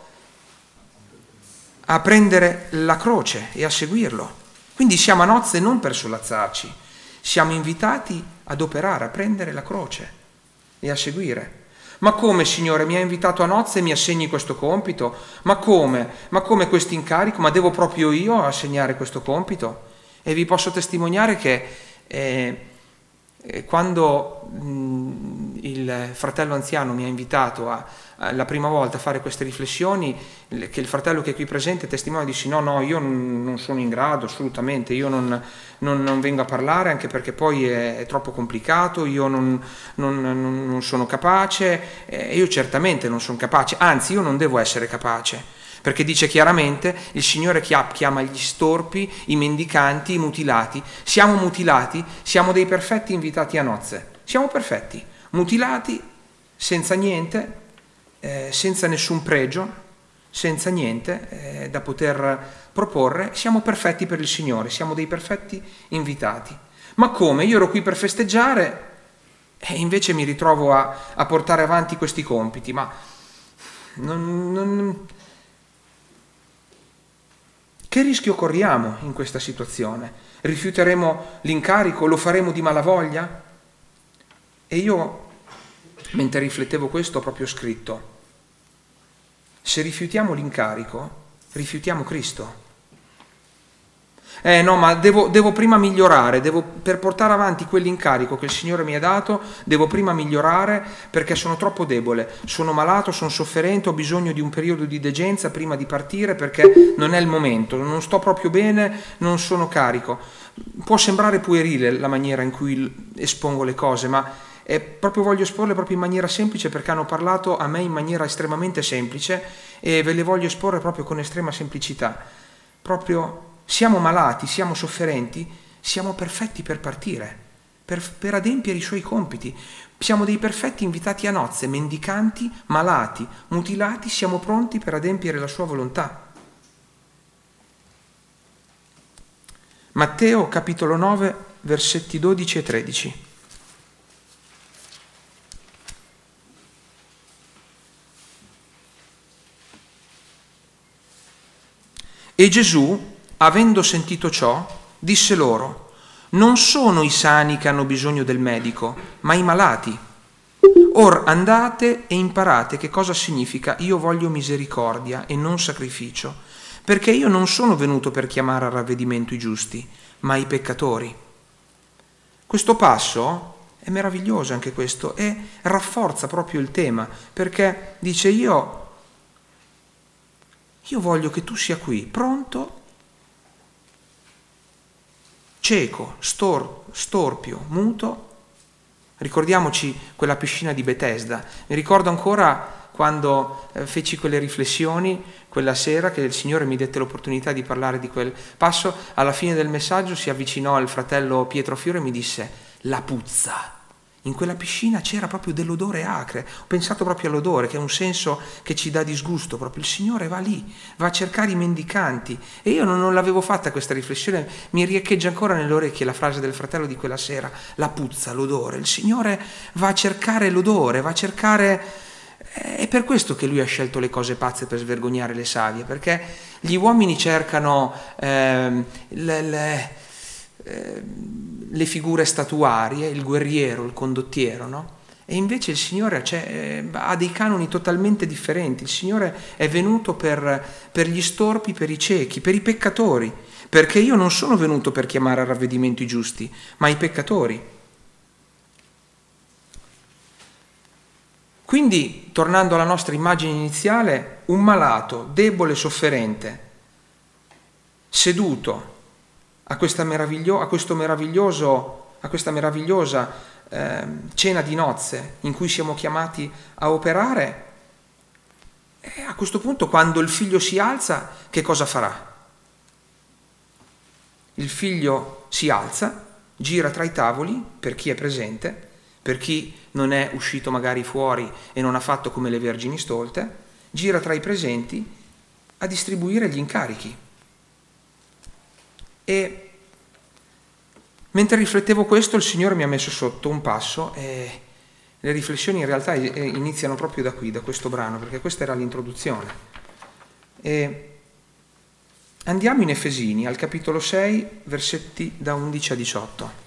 a prendere la croce e a seguirlo. Quindi siamo a nozze non per sollazzarci, siamo invitati ad operare, a prendere la croce e a seguire. Ma come, Signore, mi hai invitato a nozze e mi assegni questo compito? Ma come questo incarico? Ma devo proprio io assegnare questo compito? E vi posso testimoniare che quando il fratello anziano mi ha invitato la prima volta a fare queste riflessioni, che il fratello che è qui presente testimonia, dissi: no, io non sono in grado assolutamente, io non vengo a parlare, anche perché poi è troppo complicato, io non sono capace, io certamente non sono capace, anzi io non devo essere capace, perché dice chiaramente il Signore chiama gli storpi, i mendicanti, i mutilati. Siamo mutilati, siamo dei perfetti invitati a nozze, siamo perfetti, mutilati, senza niente, senza nessun pregio, senza niente da poter proporre, siamo perfetti per il Signore, siamo dei perfetti invitati. Ma come? Io ero qui per festeggiare e invece mi ritrovo a portare avanti questi compiti, ma che rischio corriamo in questa situazione? Rifiuteremo l'incarico? Lo faremo di malavoglia? E io, mentre riflettevo questo, ho proprio scritto: se rifiutiamo l'incarico, rifiutiamo Cristo. No, ma devo prima migliorare, per portare avanti quell'incarico che il Signore mi ha dato, devo prima migliorare perché sono troppo debole, sono malato, sono sofferente, ho bisogno di un periodo di degenza prima di partire perché non è il momento, non sto proprio bene, non sono carico. Può sembrare puerile la maniera in cui espongo le cose, ma proprio voglio esporle proprio in maniera semplice perché hanno parlato a me in maniera estremamente semplice e ve le voglio esporre proprio con estrema semplicità. Proprio siamo malati, siamo sofferenti, siamo perfetti per partire, per adempiere i suoi compiti. Siamo dei perfetti invitati a nozze, mendicanti, malati, mutilati, siamo pronti per adempiere la sua volontà. Matteo capitolo 9, versetti 12 e 13. E Gesù, avendo sentito ciò, disse loro: non sono i sani che hanno bisogno del medico, ma i malati. Or andate e imparate che cosa significa io voglio misericordia e non sacrificio, perché io non sono venuto per chiamare a ravvedimento i giusti, ma i peccatori. Questo passo è meraviglioso anche questo e rafforza proprio il tema, perché dice io voglio che tu sia qui, pronto, cieco, storpio, muto. Ricordiamoci quella piscina di Betesda. Mi ricordo ancora quando feci quelle riflessioni quella sera che il Signore mi dette l'opportunità di parlare di quel passo. Alla fine del messaggio si avvicinò al fratello Pietro Fiore e mi disse: la puzza. In quella piscina c'era proprio dell'odore acre. Ho pensato proprio all'odore, che è un senso che ci dà disgusto. Proprio il Signore va lì, va a cercare i mendicanti. E io non l'avevo fatta questa riflessione, mi riecheggia ancora nelle orecchie la frase del fratello di quella sera: la puzza, l'odore. Il Signore va a cercare l'odore, va a cercare... È per questo che Lui ha scelto le cose pazze per svergognare le savie, perché gli uomini cercano le figure statuarie, il guerriero, il condottiero, no? E invece il Signore ha dei canoni totalmente differenti. Il Signore è venuto per gli storpi, per i ciechi, per i peccatori, perché io non sono venuto per chiamare a ravvedimento i giusti, ma i peccatori. Quindi, tornando alla nostra immagine iniziale, un malato, debole, sofferente, seduto a questa meravigliosa cena di nozze in cui siamo chiamati a operare, e a questo punto, quando il figlio si alza, che cosa farà? Il figlio si alza, gira tra i tavoli, per chi è presente, per chi non è uscito magari fuori e non ha fatto come le vergini stolte, gira tra i presenti a distribuire gli incarichi. E mentre riflettevo questo, il Signore mi ha messo sotto un passo e le riflessioni in realtà iniziano proprio da qui, da questo brano, perché questa era l'introduzione. E andiamo in Efesini, al capitolo 6, versetti da 11 a 18.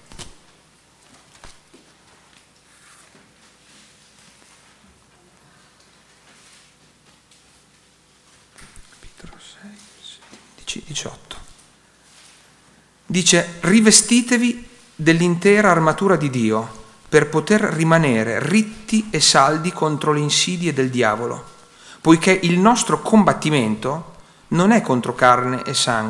Capitolo 6, 11, 18. Dice: rivestitevi dell'intera armatura di Dio per poter rimanere ritti e saldi contro le insidie del diavolo, poiché il nostro combattimento non è contro sangue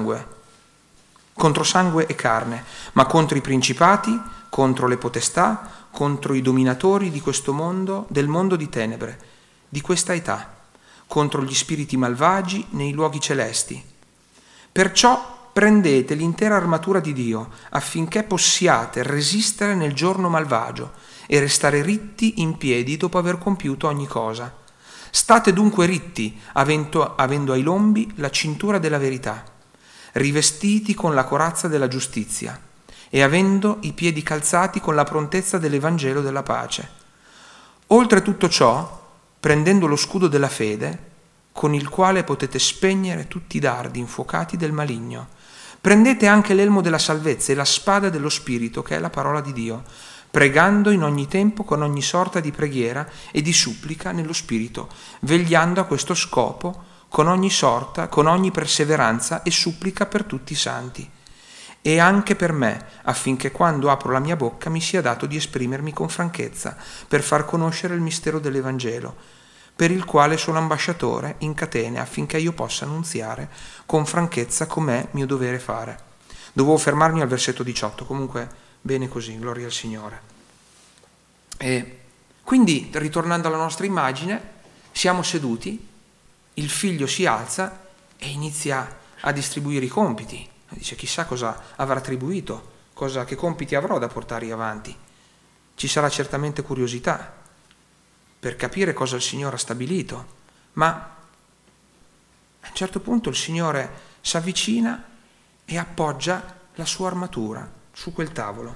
e carne, ma contro i principati, contro le potestà, contro i dominatori di questo mondo, del mondo di tenebre, di questa età, contro gli spiriti malvagi nei luoghi celesti. Perciò prendete l'intera armatura di Dio affinché possiate resistere nel giorno malvagio e restare ritti in piedi dopo aver compiuto ogni cosa. State dunque ritti, avendo ai lombi la cintura della verità, rivestiti con la corazza della giustizia e avendo i piedi calzati con la prontezza dell'Evangelo della pace. Oltre tutto ciò, prendendo lo scudo della fede, con il quale potete spegnere tutti i dardi infuocati del maligno. Prendete anche l'elmo della salvezza e la spada dello Spirito, che è la parola di Dio, pregando in ogni tempo con ogni sorta di preghiera e di supplica nello Spirito, vegliando a questo scopo con ogni perseveranza e supplica per tutti i santi. e anche per me, affinché quando apro la mia bocca mi sia dato di esprimermi con franchezza, per far conoscere il mistero dell'Evangelo, per il quale sono ambasciatore in catene, affinché io possa annunziare con franchezza com'è mio dovere fare. Dovevo fermarmi al versetto 18, comunque bene così, gloria al Signore. E quindi, ritornando alla nostra immagine, siamo seduti, il figlio si alza e inizia a distribuire i compiti. Dice, chissà cosa avrà attribuito, che compiti avrò da portare avanti. Ci sarà certamente curiosità per capire cosa il Signore ha stabilito, ma a un certo punto il Signore si avvicina e appoggia la sua armatura su quel tavolo.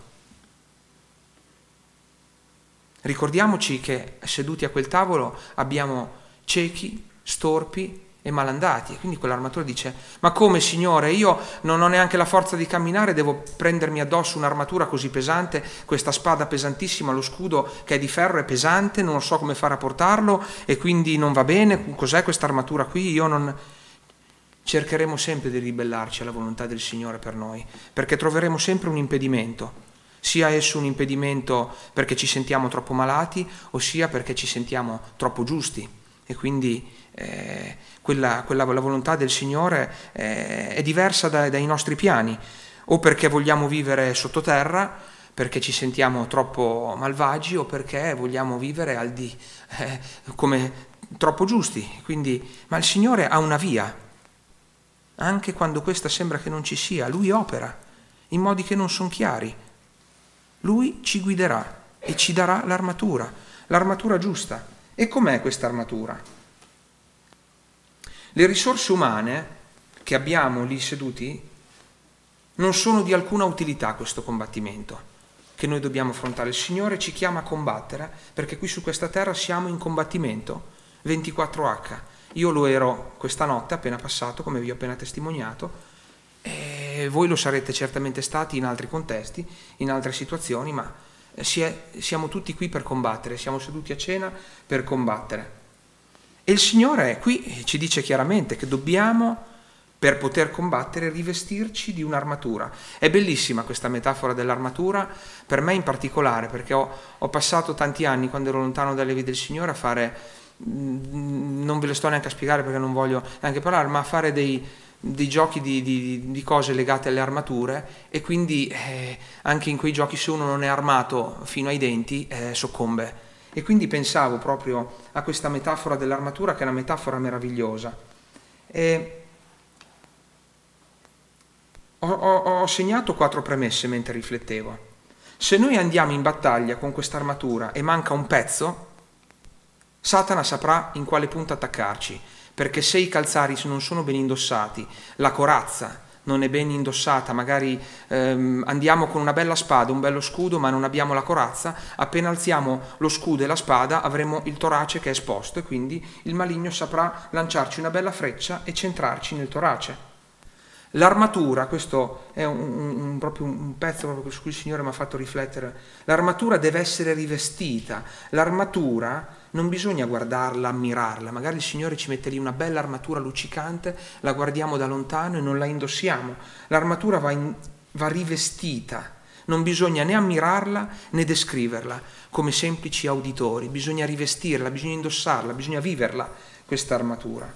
Ricordiamoci che seduti a quel tavolo abbiamo ciechi, storpi e malandati, e quindi quell'armatore dice, ma come Signore, io non ho neanche la forza di camminare, devo prendermi addosso un'armatura così pesante, questa spada pesantissima, lo scudo che è di ferro è pesante, non so come fare a portarlo e quindi non va bene, cos'è questa armatura qui? Io non... Cercheremo sempre di ribellarci alla volontà del Signore per noi, perché troveremo sempre un impedimento, sia esso un impedimento perché ci sentiamo troppo malati, ossia perché ci sentiamo troppo giusti, e quindi la volontà del Signore è diversa dai nostri piani, o perché vogliamo vivere sottoterra, perché ci sentiamo troppo malvagi, o perché vogliamo vivere come troppo giusti. Quindi, ma il Signore ha una via, anche quando questa sembra che non ci sia. Lui opera in modi che non sono chiari. Lui ci guiderà e ci darà l'armatura giusta. E com'è questa armatura? Le risorse umane che abbiamo lì seduti non sono di alcuna utilità a questo combattimento che noi dobbiamo affrontare. Il Signore ci chiama a combattere perché qui su questa terra siamo in combattimento 24H. Io lo ero questa notte appena passato, come vi ho appena testimoniato, e voi lo sarete certamente stati in altri contesti, in altre situazioni, ma siamo tutti qui per combattere, siamo seduti a cena per combattere. E il Signore qui ci dice chiaramente che dobbiamo, per poter combattere, rivestirci di un'armatura. È bellissima questa metafora dell'armatura, per me in particolare, perché ho passato tanti anni, quando ero lontano dalle vie del Signore, a fare, non ve le sto neanche a spiegare perché non voglio neanche parlare, ma a fare dei giochi di cose legate alle armature, e quindi anche in quei giochi, se uno non è armato fino ai denti, soccombe. E quindi pensavo proprio a questa metafora dell'armatura, che è una metafora meravigliosa. E ho segnato 4 premesse mentre riflettevo. Se noi andiamo in battaglia con questa armatura e manca un pezzo, Satana saprà in quale punto attaccarci, perché se i calzari non sono ben indossati, la corazza non è ben indossata, magari andiamo con una bella spada, un bello scudo, ma non abbiamo la corazza, appena alziamo lo scudo e la spada avremo il torace che è esposto, e quindi il maligno saprà lanciarci una bella freccia e centrarci nel torace. L'armatura, questo è proprio un pezzo proprio su cui il Signore mi ha fatto riflettere, l'armatura deve essere rivestita, l'armatura non bisogna guardarla, ammirarla, magari il Signore ci mette lì una bella armatura luccicante, la guardiamo da lontano e non la indossiamo. L'armatura va rivestita, non bisogna né ammirarla né descriverla come semplici auditori, bisogna rivestirla, bisogna indossarla, bisogna viverla questa armatura.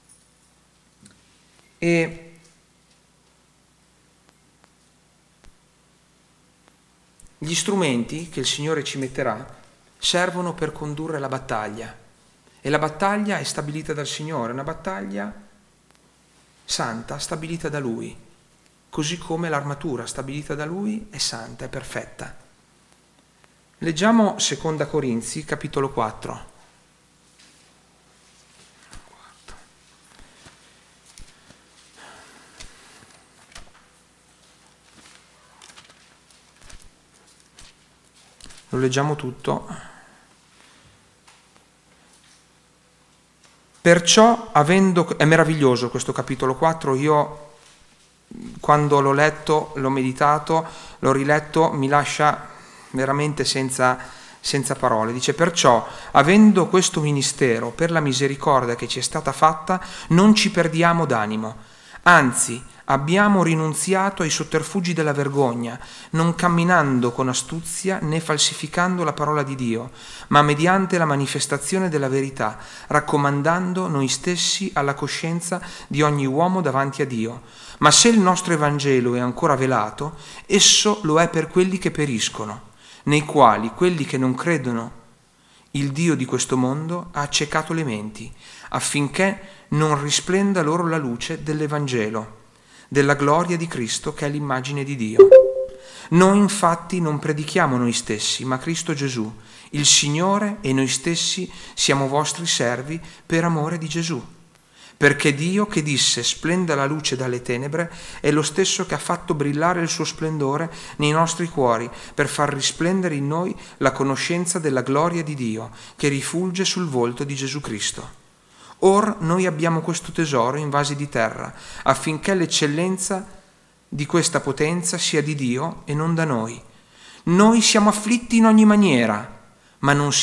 E gli strumenti che il Signore ci metterà servono per condurre la battaglia, e la battaglia è stabilita dal Signore, una battaglia santa, stabilita da Lui, così come l'armatura stabilita da Lui è santa, è perfetta. Leggiamo 2 Corinzi, capitolo 4. Lo leggiamo tutto. Perciò, è meraviglioso questo capitolo 4, io quando l'ho letto, l'ho meditato, l'ho riletto, mi lascia veramente senza parole. Dice, perciò, avendo questo ministero per la misericordia che ci è stata fatta, non ci perdiamo d'animo, Anzi, abbiamo rinunziato ai sotterfugi della vergogna, non camminando con astuzia né falsificando la parola di Dio, ma mediante la manifestazione della verità, raccomandando noi stessi alla coscienza di ogni uomo davanti a Dio. Ma se il nostro Evangelo è ancora velato, esso lo è per quelli che periscono, nei quali quelli che non credono il Dio di questo mondo ha accecato le menti, affinché non risplenda loro la luce dell'Evangelo, della gloria di Cristo che è l'immagine di Dio. Noi infatti non predichiamo noi stessi, ma Cristo Gesù, il Signore, e noi stessi siamo vostri servi per amore di Gesù. Perché Dio, che disse splenda la luce dalle tenebre, è lo stesso che ha fatto brillare il suo splendore nei nostri cuori per far risplendere in noi la conoscenza della gloria di Dio che rifulge sul volto di Gesù Cristo. Or noi abbiamo questo tesoro in vasi di terra, affinché l'eccellenza di questa potenza sia di Dio e non da noi. Noi siamo afflitti in ogni maniera, ma non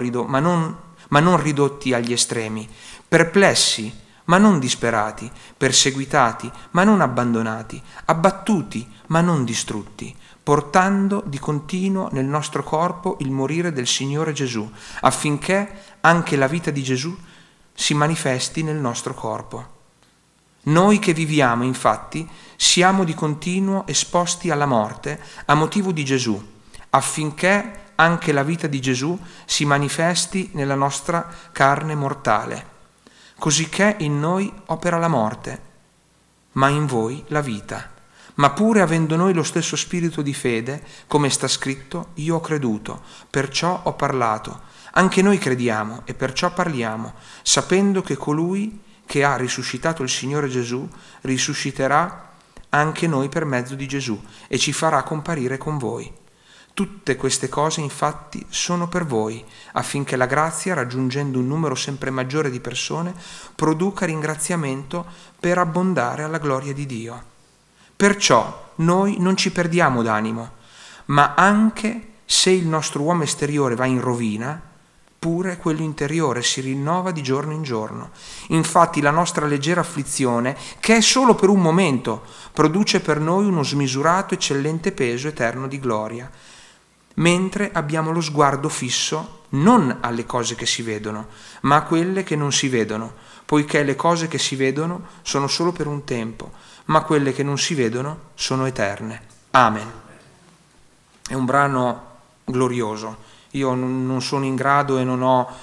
ridotti agli estremi, perplessi, ma non disperati, perseguitati, ma non abbandonati, abbattuti, ma non distrutti, portando di continuo nel nostro corpo il morire del Signore Gesù, affinché anche la vita di Gesù si manifesti nel nostro corpo. Noi che viviamo, infatti, siamo di continuo esposti alla morte a motivo di Gesù, affinché anche la vita di Gesù si manifesti nella nostra carne mortale. Cosicché in noi opera la morte, ma in voi la vita. Ma pure avendo noi lo stesso spirito di fede, come sta scritto, io ho creduto, perciò ho parlato. Anche noi crediamo e perciò parliamo, sapendo che colui che ha risuscitato il Signore Gesù risusciterà anche noi per mezzo di Gesù e ci farà comparire con voi. Tutte queste cose infatti sono per voi, affinché la grazia, raggiungendo un numero sempre maggiore di persone, produca ringraziamento per abbondare alla gloria di Dio. Perciò noi non ci perdiamo d'animo, ma anche se il nostro uomo esteriore va in rovina, pure quello interiore si rinnova di giorno in giorno. Infatti la nostra leggera afflizione, che è solo per un momento, produce per noi uno smisurato eccellente peso eterno di gloria, mentre abbiamo lo sguardo fisso non alle cose che si vedono, ma a quelle che non si vedono, poiché le cose che si vedono sono solo per un tempo, ma quelle che non si vedono sono eterne. Amen. È un brano glorioso. Io non sono in grado e non ho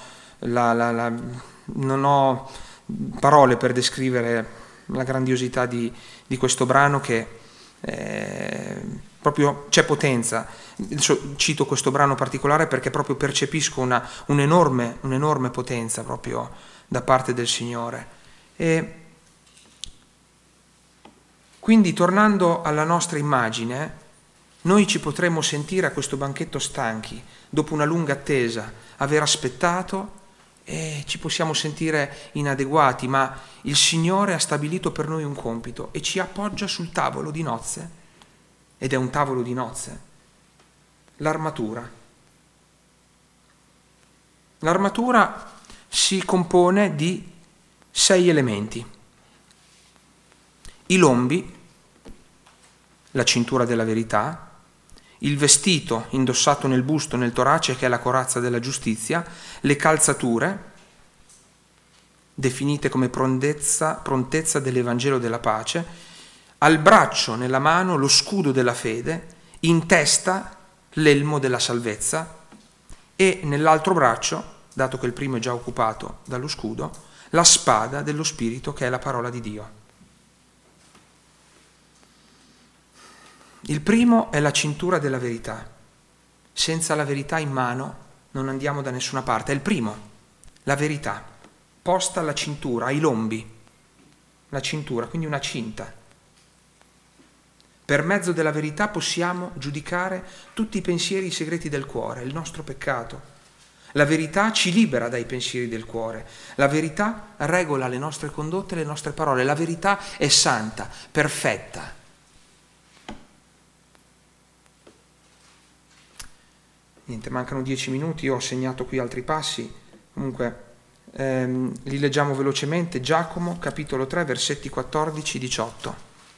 parole per descrivere la grandiosità di questo brano, che proprio c'è potenza. Adesso cito questo brano particolare perché proprio percepisco un'enorme potenza proprio da parte del Signore. E quindi, tornando alla nostra immagine, noi ci potremmo sentire a questo banchetto stanchi, dopo una lunga attesa, aver aspettato, e ci possiamo sentire inadeguati, ma il Signore ha stabilito per noi un compito e ci appoggia sul tavolo di nozze, ed è un tavolo di nozze, l'armatura. L'armatura si compone di 6 elementi: i lombi, la cintura della verità, il vestito indossato nel busto, nel torace, che è la corazza della giustizia, le calzature, definite come prontezza dell'Evangelo della pace, al braccio, nella mano, lo scudo della fede, in testa l'elmo della salvezza e nell'altro braccio, dato che il primo è già occupato dallo scudo, la spada dello Spirito, che è la parola di Dio. Il primo è la cintura della verità. Senza la verità in mano non andiamo da nessuna parte. È il primo, la verità, posta alla cintura, ai lombi. La cintura, quindi una cinta. Per mezzo della verità possiamo giudicare tutti i pensieri segreti del cuore, il nostro peccato. La verità ci libera dai pensieri del cuore. La verità regola le nostre condotte e le nostre parole. La verità è santa, perfetta. Niente, mancano 10 minuti, io ho segnato qui altri passi, comunque Li leggiamo velocemente. Giacomo, capitolo 3, versetti 14-18.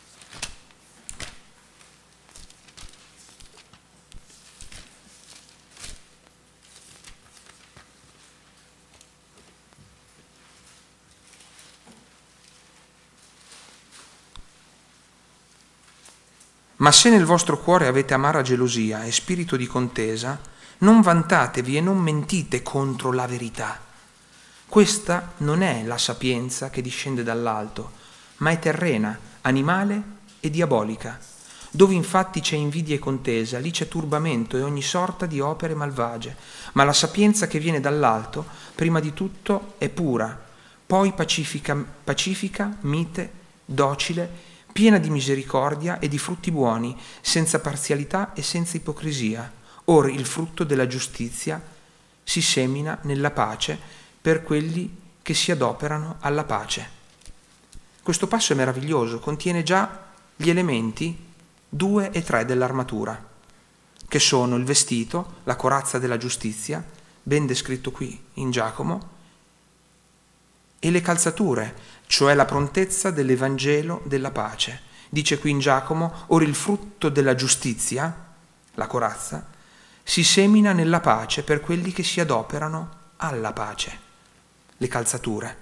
Ma se nel vostro cuore avete amara gelosia e spirito di contesa, non vantatevi e non mentite contro la verità. Questa non è la sapienza che discende dall'alto, ma è terrena, animale e diabolica. Dove infatti c'è invidia e contesa, lì c'è turbamento e ogni sorta di opere malvagie. Ma la sapienza che viene dall'alto, prima di tutto, è pura, poi pacifica, mite, docile, piena di misericordia e di frutti buoni, senza parzialità e senza ipocrisia. Or il frutto della giustizia si semina nella pace per quelli che si adoperano alla pace. Questo passo è meraviglioso, contiene già gli elementi 2 e 3 dell'armatura, che sono il vestito, la corazza della giustizia, ben descritto qui in Giacomo, e le calzature, cioè la prontezza dell'Evangelo della pace. Dice qui in Giacomo, or il frutto della giustizia, la corazza, si semina nella pace per quelli che si adoperano alla pace. Le calzature.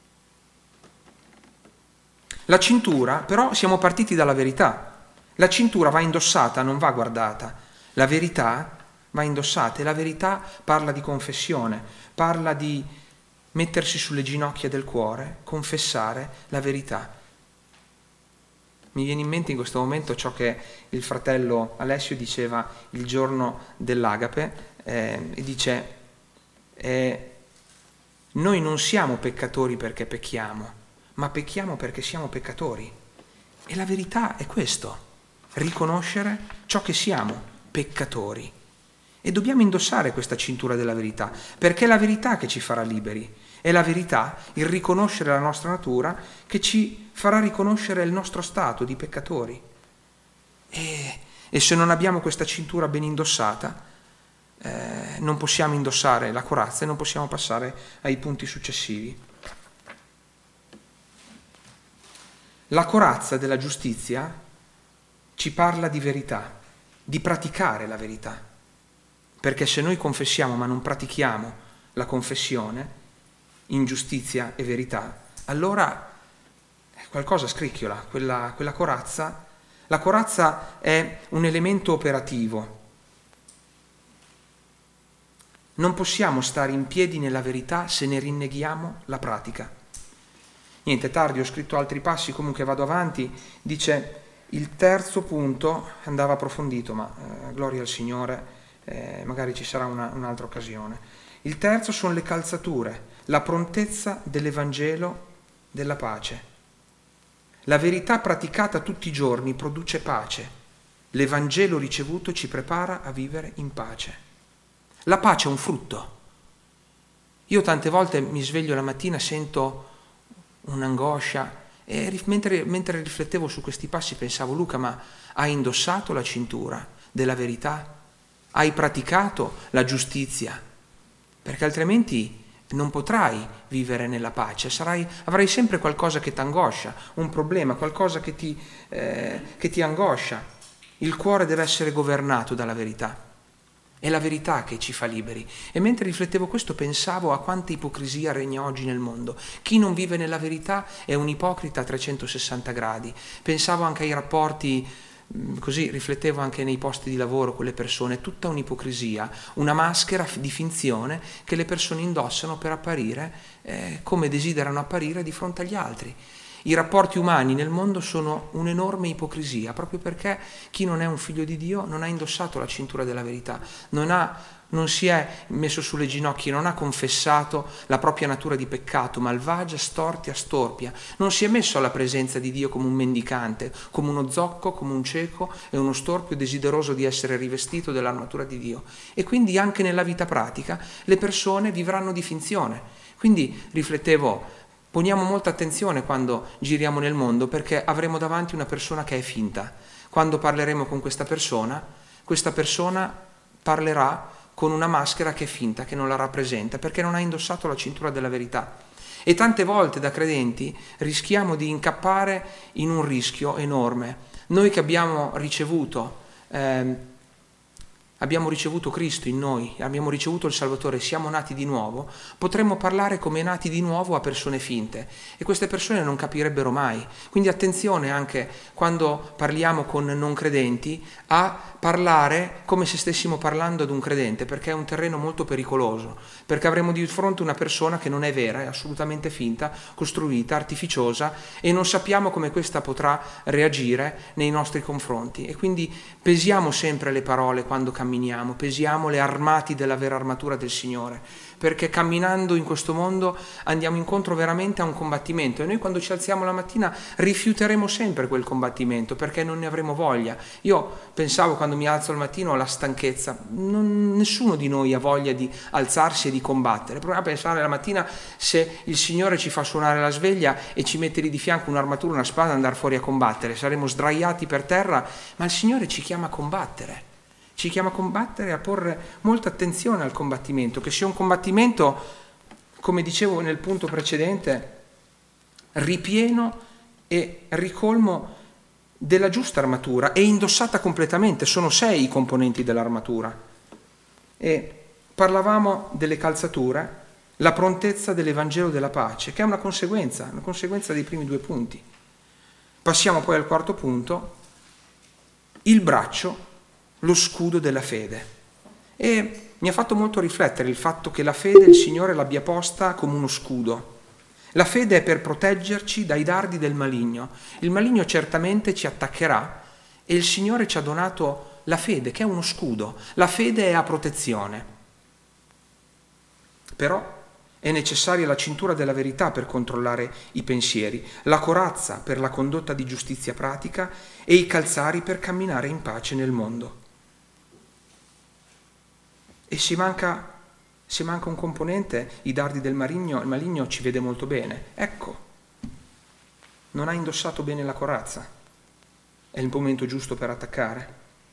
La cintura, però siamo partiti dalla verità. La cintura va indossata, non va guardata. La verità va indossata e la verità parla di confessione, parla di mettersi sulle ginocchia del cuore, confessare la verità. Mi viene in mente in questo momento ciò che il fratello Alessio diceva il giorno dell'Agape, e dice noi non siamo peccatori perché pecchiamo, ma pecchiamo perché siamo peccatori. E la verità è questo, riconoscere ciò che siamo, peccatori. E dobbiamo indossare questa cintura della verità, perché è la verità che ci farà liberi. È la verità, il riconoscere la nostra natura, che ci farà riconoscere il nostro stato di peccatori. E se non abbiamo questa cintura ben indossata, non possiamo indossare la corazza e non possiamo passare ai punti successivi. La corazza della giustizia ci parla di verità, di praticare la verità. Perché se noi confessiamo ma non pratichiamo la confessione in giustizia e verità, allora qualcosa scricchiola. Quella corazza, la corazza è un elemento operativo. Non possiamo stare in piedi nella verità se ne rinneghiamo la pratica. Niente, tardi, ho scritto altri passi, comunque vado avanti. Dice il terzo punto, andava approfondito, ma gloria al Signore. Magari ci sarà un'altra occasione. Il terzo sono le calzature, la prontezza dell'Evangelo della pace. La verità praticata tutti i giorni produce pace. L'Evangelo ricevuto ci prepara a vivere in pace. La pace è un frutto. Io tante volte mi sveglio la mattina, sento un'angoscia e mentre riflettevo su questi passi pensavo: Luca, ma hai indossato la cintura della verità? Hai praticato la giustizia, perché altrimenti non potrai vivere nella pace, avrai sempre qualcosa che ti angoscia, un problema, qualcosa che ti angoscia. Il cuore deve essere governato dalla verità, è la verità che ci fa liberi. E mentre riflettevo questo pensavo a quanta ipocrisia regna oggi nel mondo. Chi non vive nella verità è un ipocrita a 360 gradi. Pensavo anche ai rapporti, così riflettevo anche nei posti di lavoro con le persone, tutta un'ipocrisia, una maschera di finzione che le persone indossano per apparire come desiderano apparire di fronte agli altri. I rapporti umani nel mondo sono un'enorme ipocrisia, proprio perché chi non è un figlio di Dio non ha indossato la cintura della verità, non si è messo sulle ginocchia, non ha confessato la propria natura di peccato, malvagia, storpia, non si è messo alla presenza di Dio come un mendicante, come uno zocco, come un cieco e uno storpio desideroso di essere rivestito dell'armatura di Dio. E quindi anche nella vita pratica le persone vivranno di finzione. Quindi riflettevo, poniamo molta attenzione quando giriamo nel mondo, perché avremo davanti una persona che è finta. Quando parleremo con questa persona parlerà con una maschera che è finta, che non la rappresenta, perché non ha indossato la cintura della verità. E tante volte da credenti rischiamo di incappare in un rischio enorme. Noi che abbiamo ricevuto Cristo in noi, abbiamo ricevuto il Salvatore, siamo nati di nuovo, potremmo parlare come nati di nuovo a persone finte e queste persone non capirebbero mai. Quindi attenzione anche quando parliamo con non credenti a parlare come se stessimo parlando ad un credente, perché è un terreno molto pericoloso, perché avremo di fronte una persona che non è vera, è assolutamente finta, costruita, artificiosa e non sappiamo come questa potrà reagire nei nostri confronti. E quindi pesiamo sempre le parole quando camminiamo, pesiamole armati della vera armatura del Signore, perché camminando in questo mondo andiamo incontro veramente a un combattimento e noi quando ci alziamo la mattina rifiuteremo sempre quel combattimento perché non ne avremo voglia. Io pensavo quando mi alzo al mattino alla stanchezza, nessuno di noi ha voglia di alzarsi e di combattere. Proviamo a pensare la mattina se il Signore ci fa suonare la sveglia e ci mette lì di fianco un'armatura, una spada, andare fuori a combattere, saremo sdraiati per terra, ma il Signore ci chiama a combattere. Ci chiama a combattere e a porre molta attenzione al combattimento, che sia un combattimento, come dicevo nel punto precedente, ripieno e ricolmo della giusta armatura e indossata completamente. Sono 6 i componenti dell'armatura. E parlavamo delle calzature, la prontezza dell'Evangelo della pace, che è una conseguenza dei primi 2 punti. Passiamo poi al quarto punto, il braccio, lo scudo della fede. E mi ha fatto molto riflettere il fatto che la fede il Signore l'abbia posta come uno scudo. La fede è per proteggerci dai dardi del maligno. Il maligno certamente ci attaccherà e il Signore ci ha donato la fede, che è uno scudo. La fede è a protezione. Però è necessaria la cintura della verità per controllare i pensieri, la corazza per la condotta di giustizia pratica e i calzari per camminare in pace nel mondo. E se manca un componente, i dardi del maligno, il maligno ci vede molto bene. Ecco, non ha indossato bene la corazza. È il momento giusto per attaccare.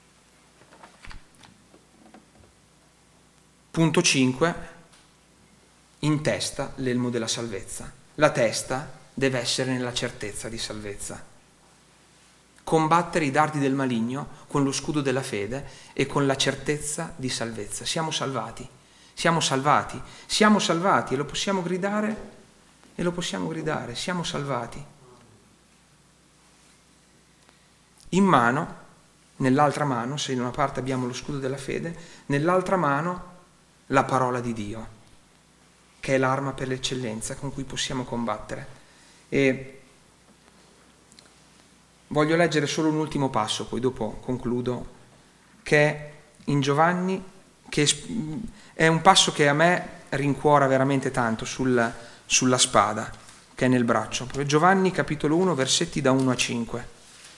Punto 5. In testa l'elmo della salvezza. La testa deve essere nella certezza di salvezza. Combattere i dardi del maligno con lo scudo della fede e con la certezza di salvezza. Siamo salvati e lo possiamo gridare, siamo salvati. In mano, nell'altra mano, se in una parte abbiamo lo scudo della fede, nell'altra mano la parola di Dio, che è l'arma per l'eccellenza con cui possiamo combattere. E voglio leggere solo un ultimo passo, poi dopo concludo, che è in Giovanni, che è un passo che a me rincuora veramente tanto sulla spada che è nel braccio. Giovanni capitolo 1, versetti da 1 a 5.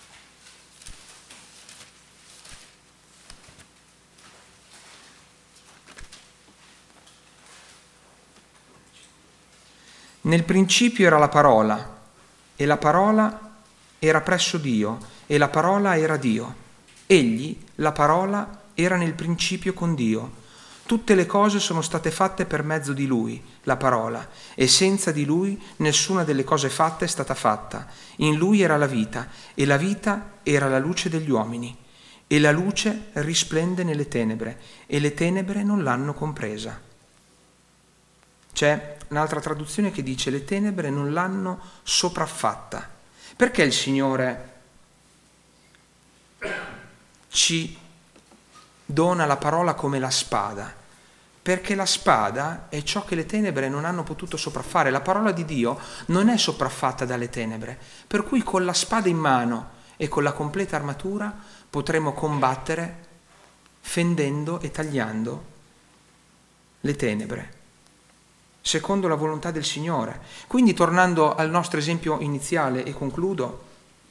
Nel principio era la parola, e la parola era presso Dio, e la parola era Dio. Egli, la parola, era nel principio con Dio. Tutte le cose sono state fatte per mezzo di Lui, la parola, e senza di Lui nessuna delle cose fatte è stata fatta. In Lui era la vita, e la vita era la luce degli uomini. E la luce risplende nelle tenebre, e le tenebre non l'hanno compresa. C'è un'altra traduzione che dice: le tenebre non l'hanno sopraffatta. Perché il Signore ci dona la parola come la spada? Perché la spada è ciò che le tenebre non hanno potuto sopraffare. La parola di Dio non è sopraffatta dalle tenebre, per cui con la spada in mano e con la completa armatura potremo combattere fendendo e tagliando le tenebre, secondo la volontà del Signore. Quindi, tornando al nostro esempio iniziale, e concludo,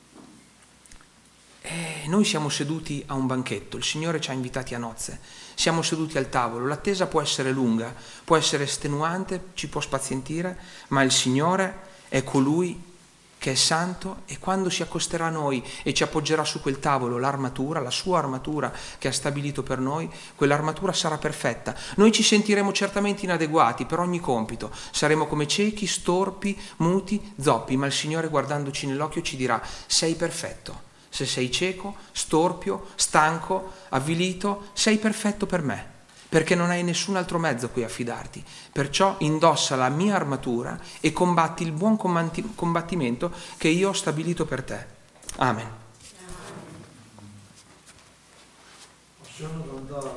noi siamo seduti a un banchetto, il Signore ci ha invitati a nozze, siamo seduti al tavolo, l'attesa può essere lunga, può essere estenuante, ci può spazientire, ma il Signore è colui che è santo, e quando si accosterà a noi e ci appoggerà su quel tavolo l'armatura, la sua armatura che ha stabilito per noi, quell'armatura sarà perfetta. Noi ci sentiremo certamente inadeguati per ogni compito, saremo come ciechi, storpi, muti, zoppi, ma il Signore, guardandoci nell'occhio, ci dirà: sei perfetto. Se sei cieco, storpio, stanco, avvilito, sei perfetto per me, perché non hai nessun altro mezzo a cui affidarti. Perciò indossa la mia armatura e combatti il buon combattimento che io ho stabilito per te. Amen.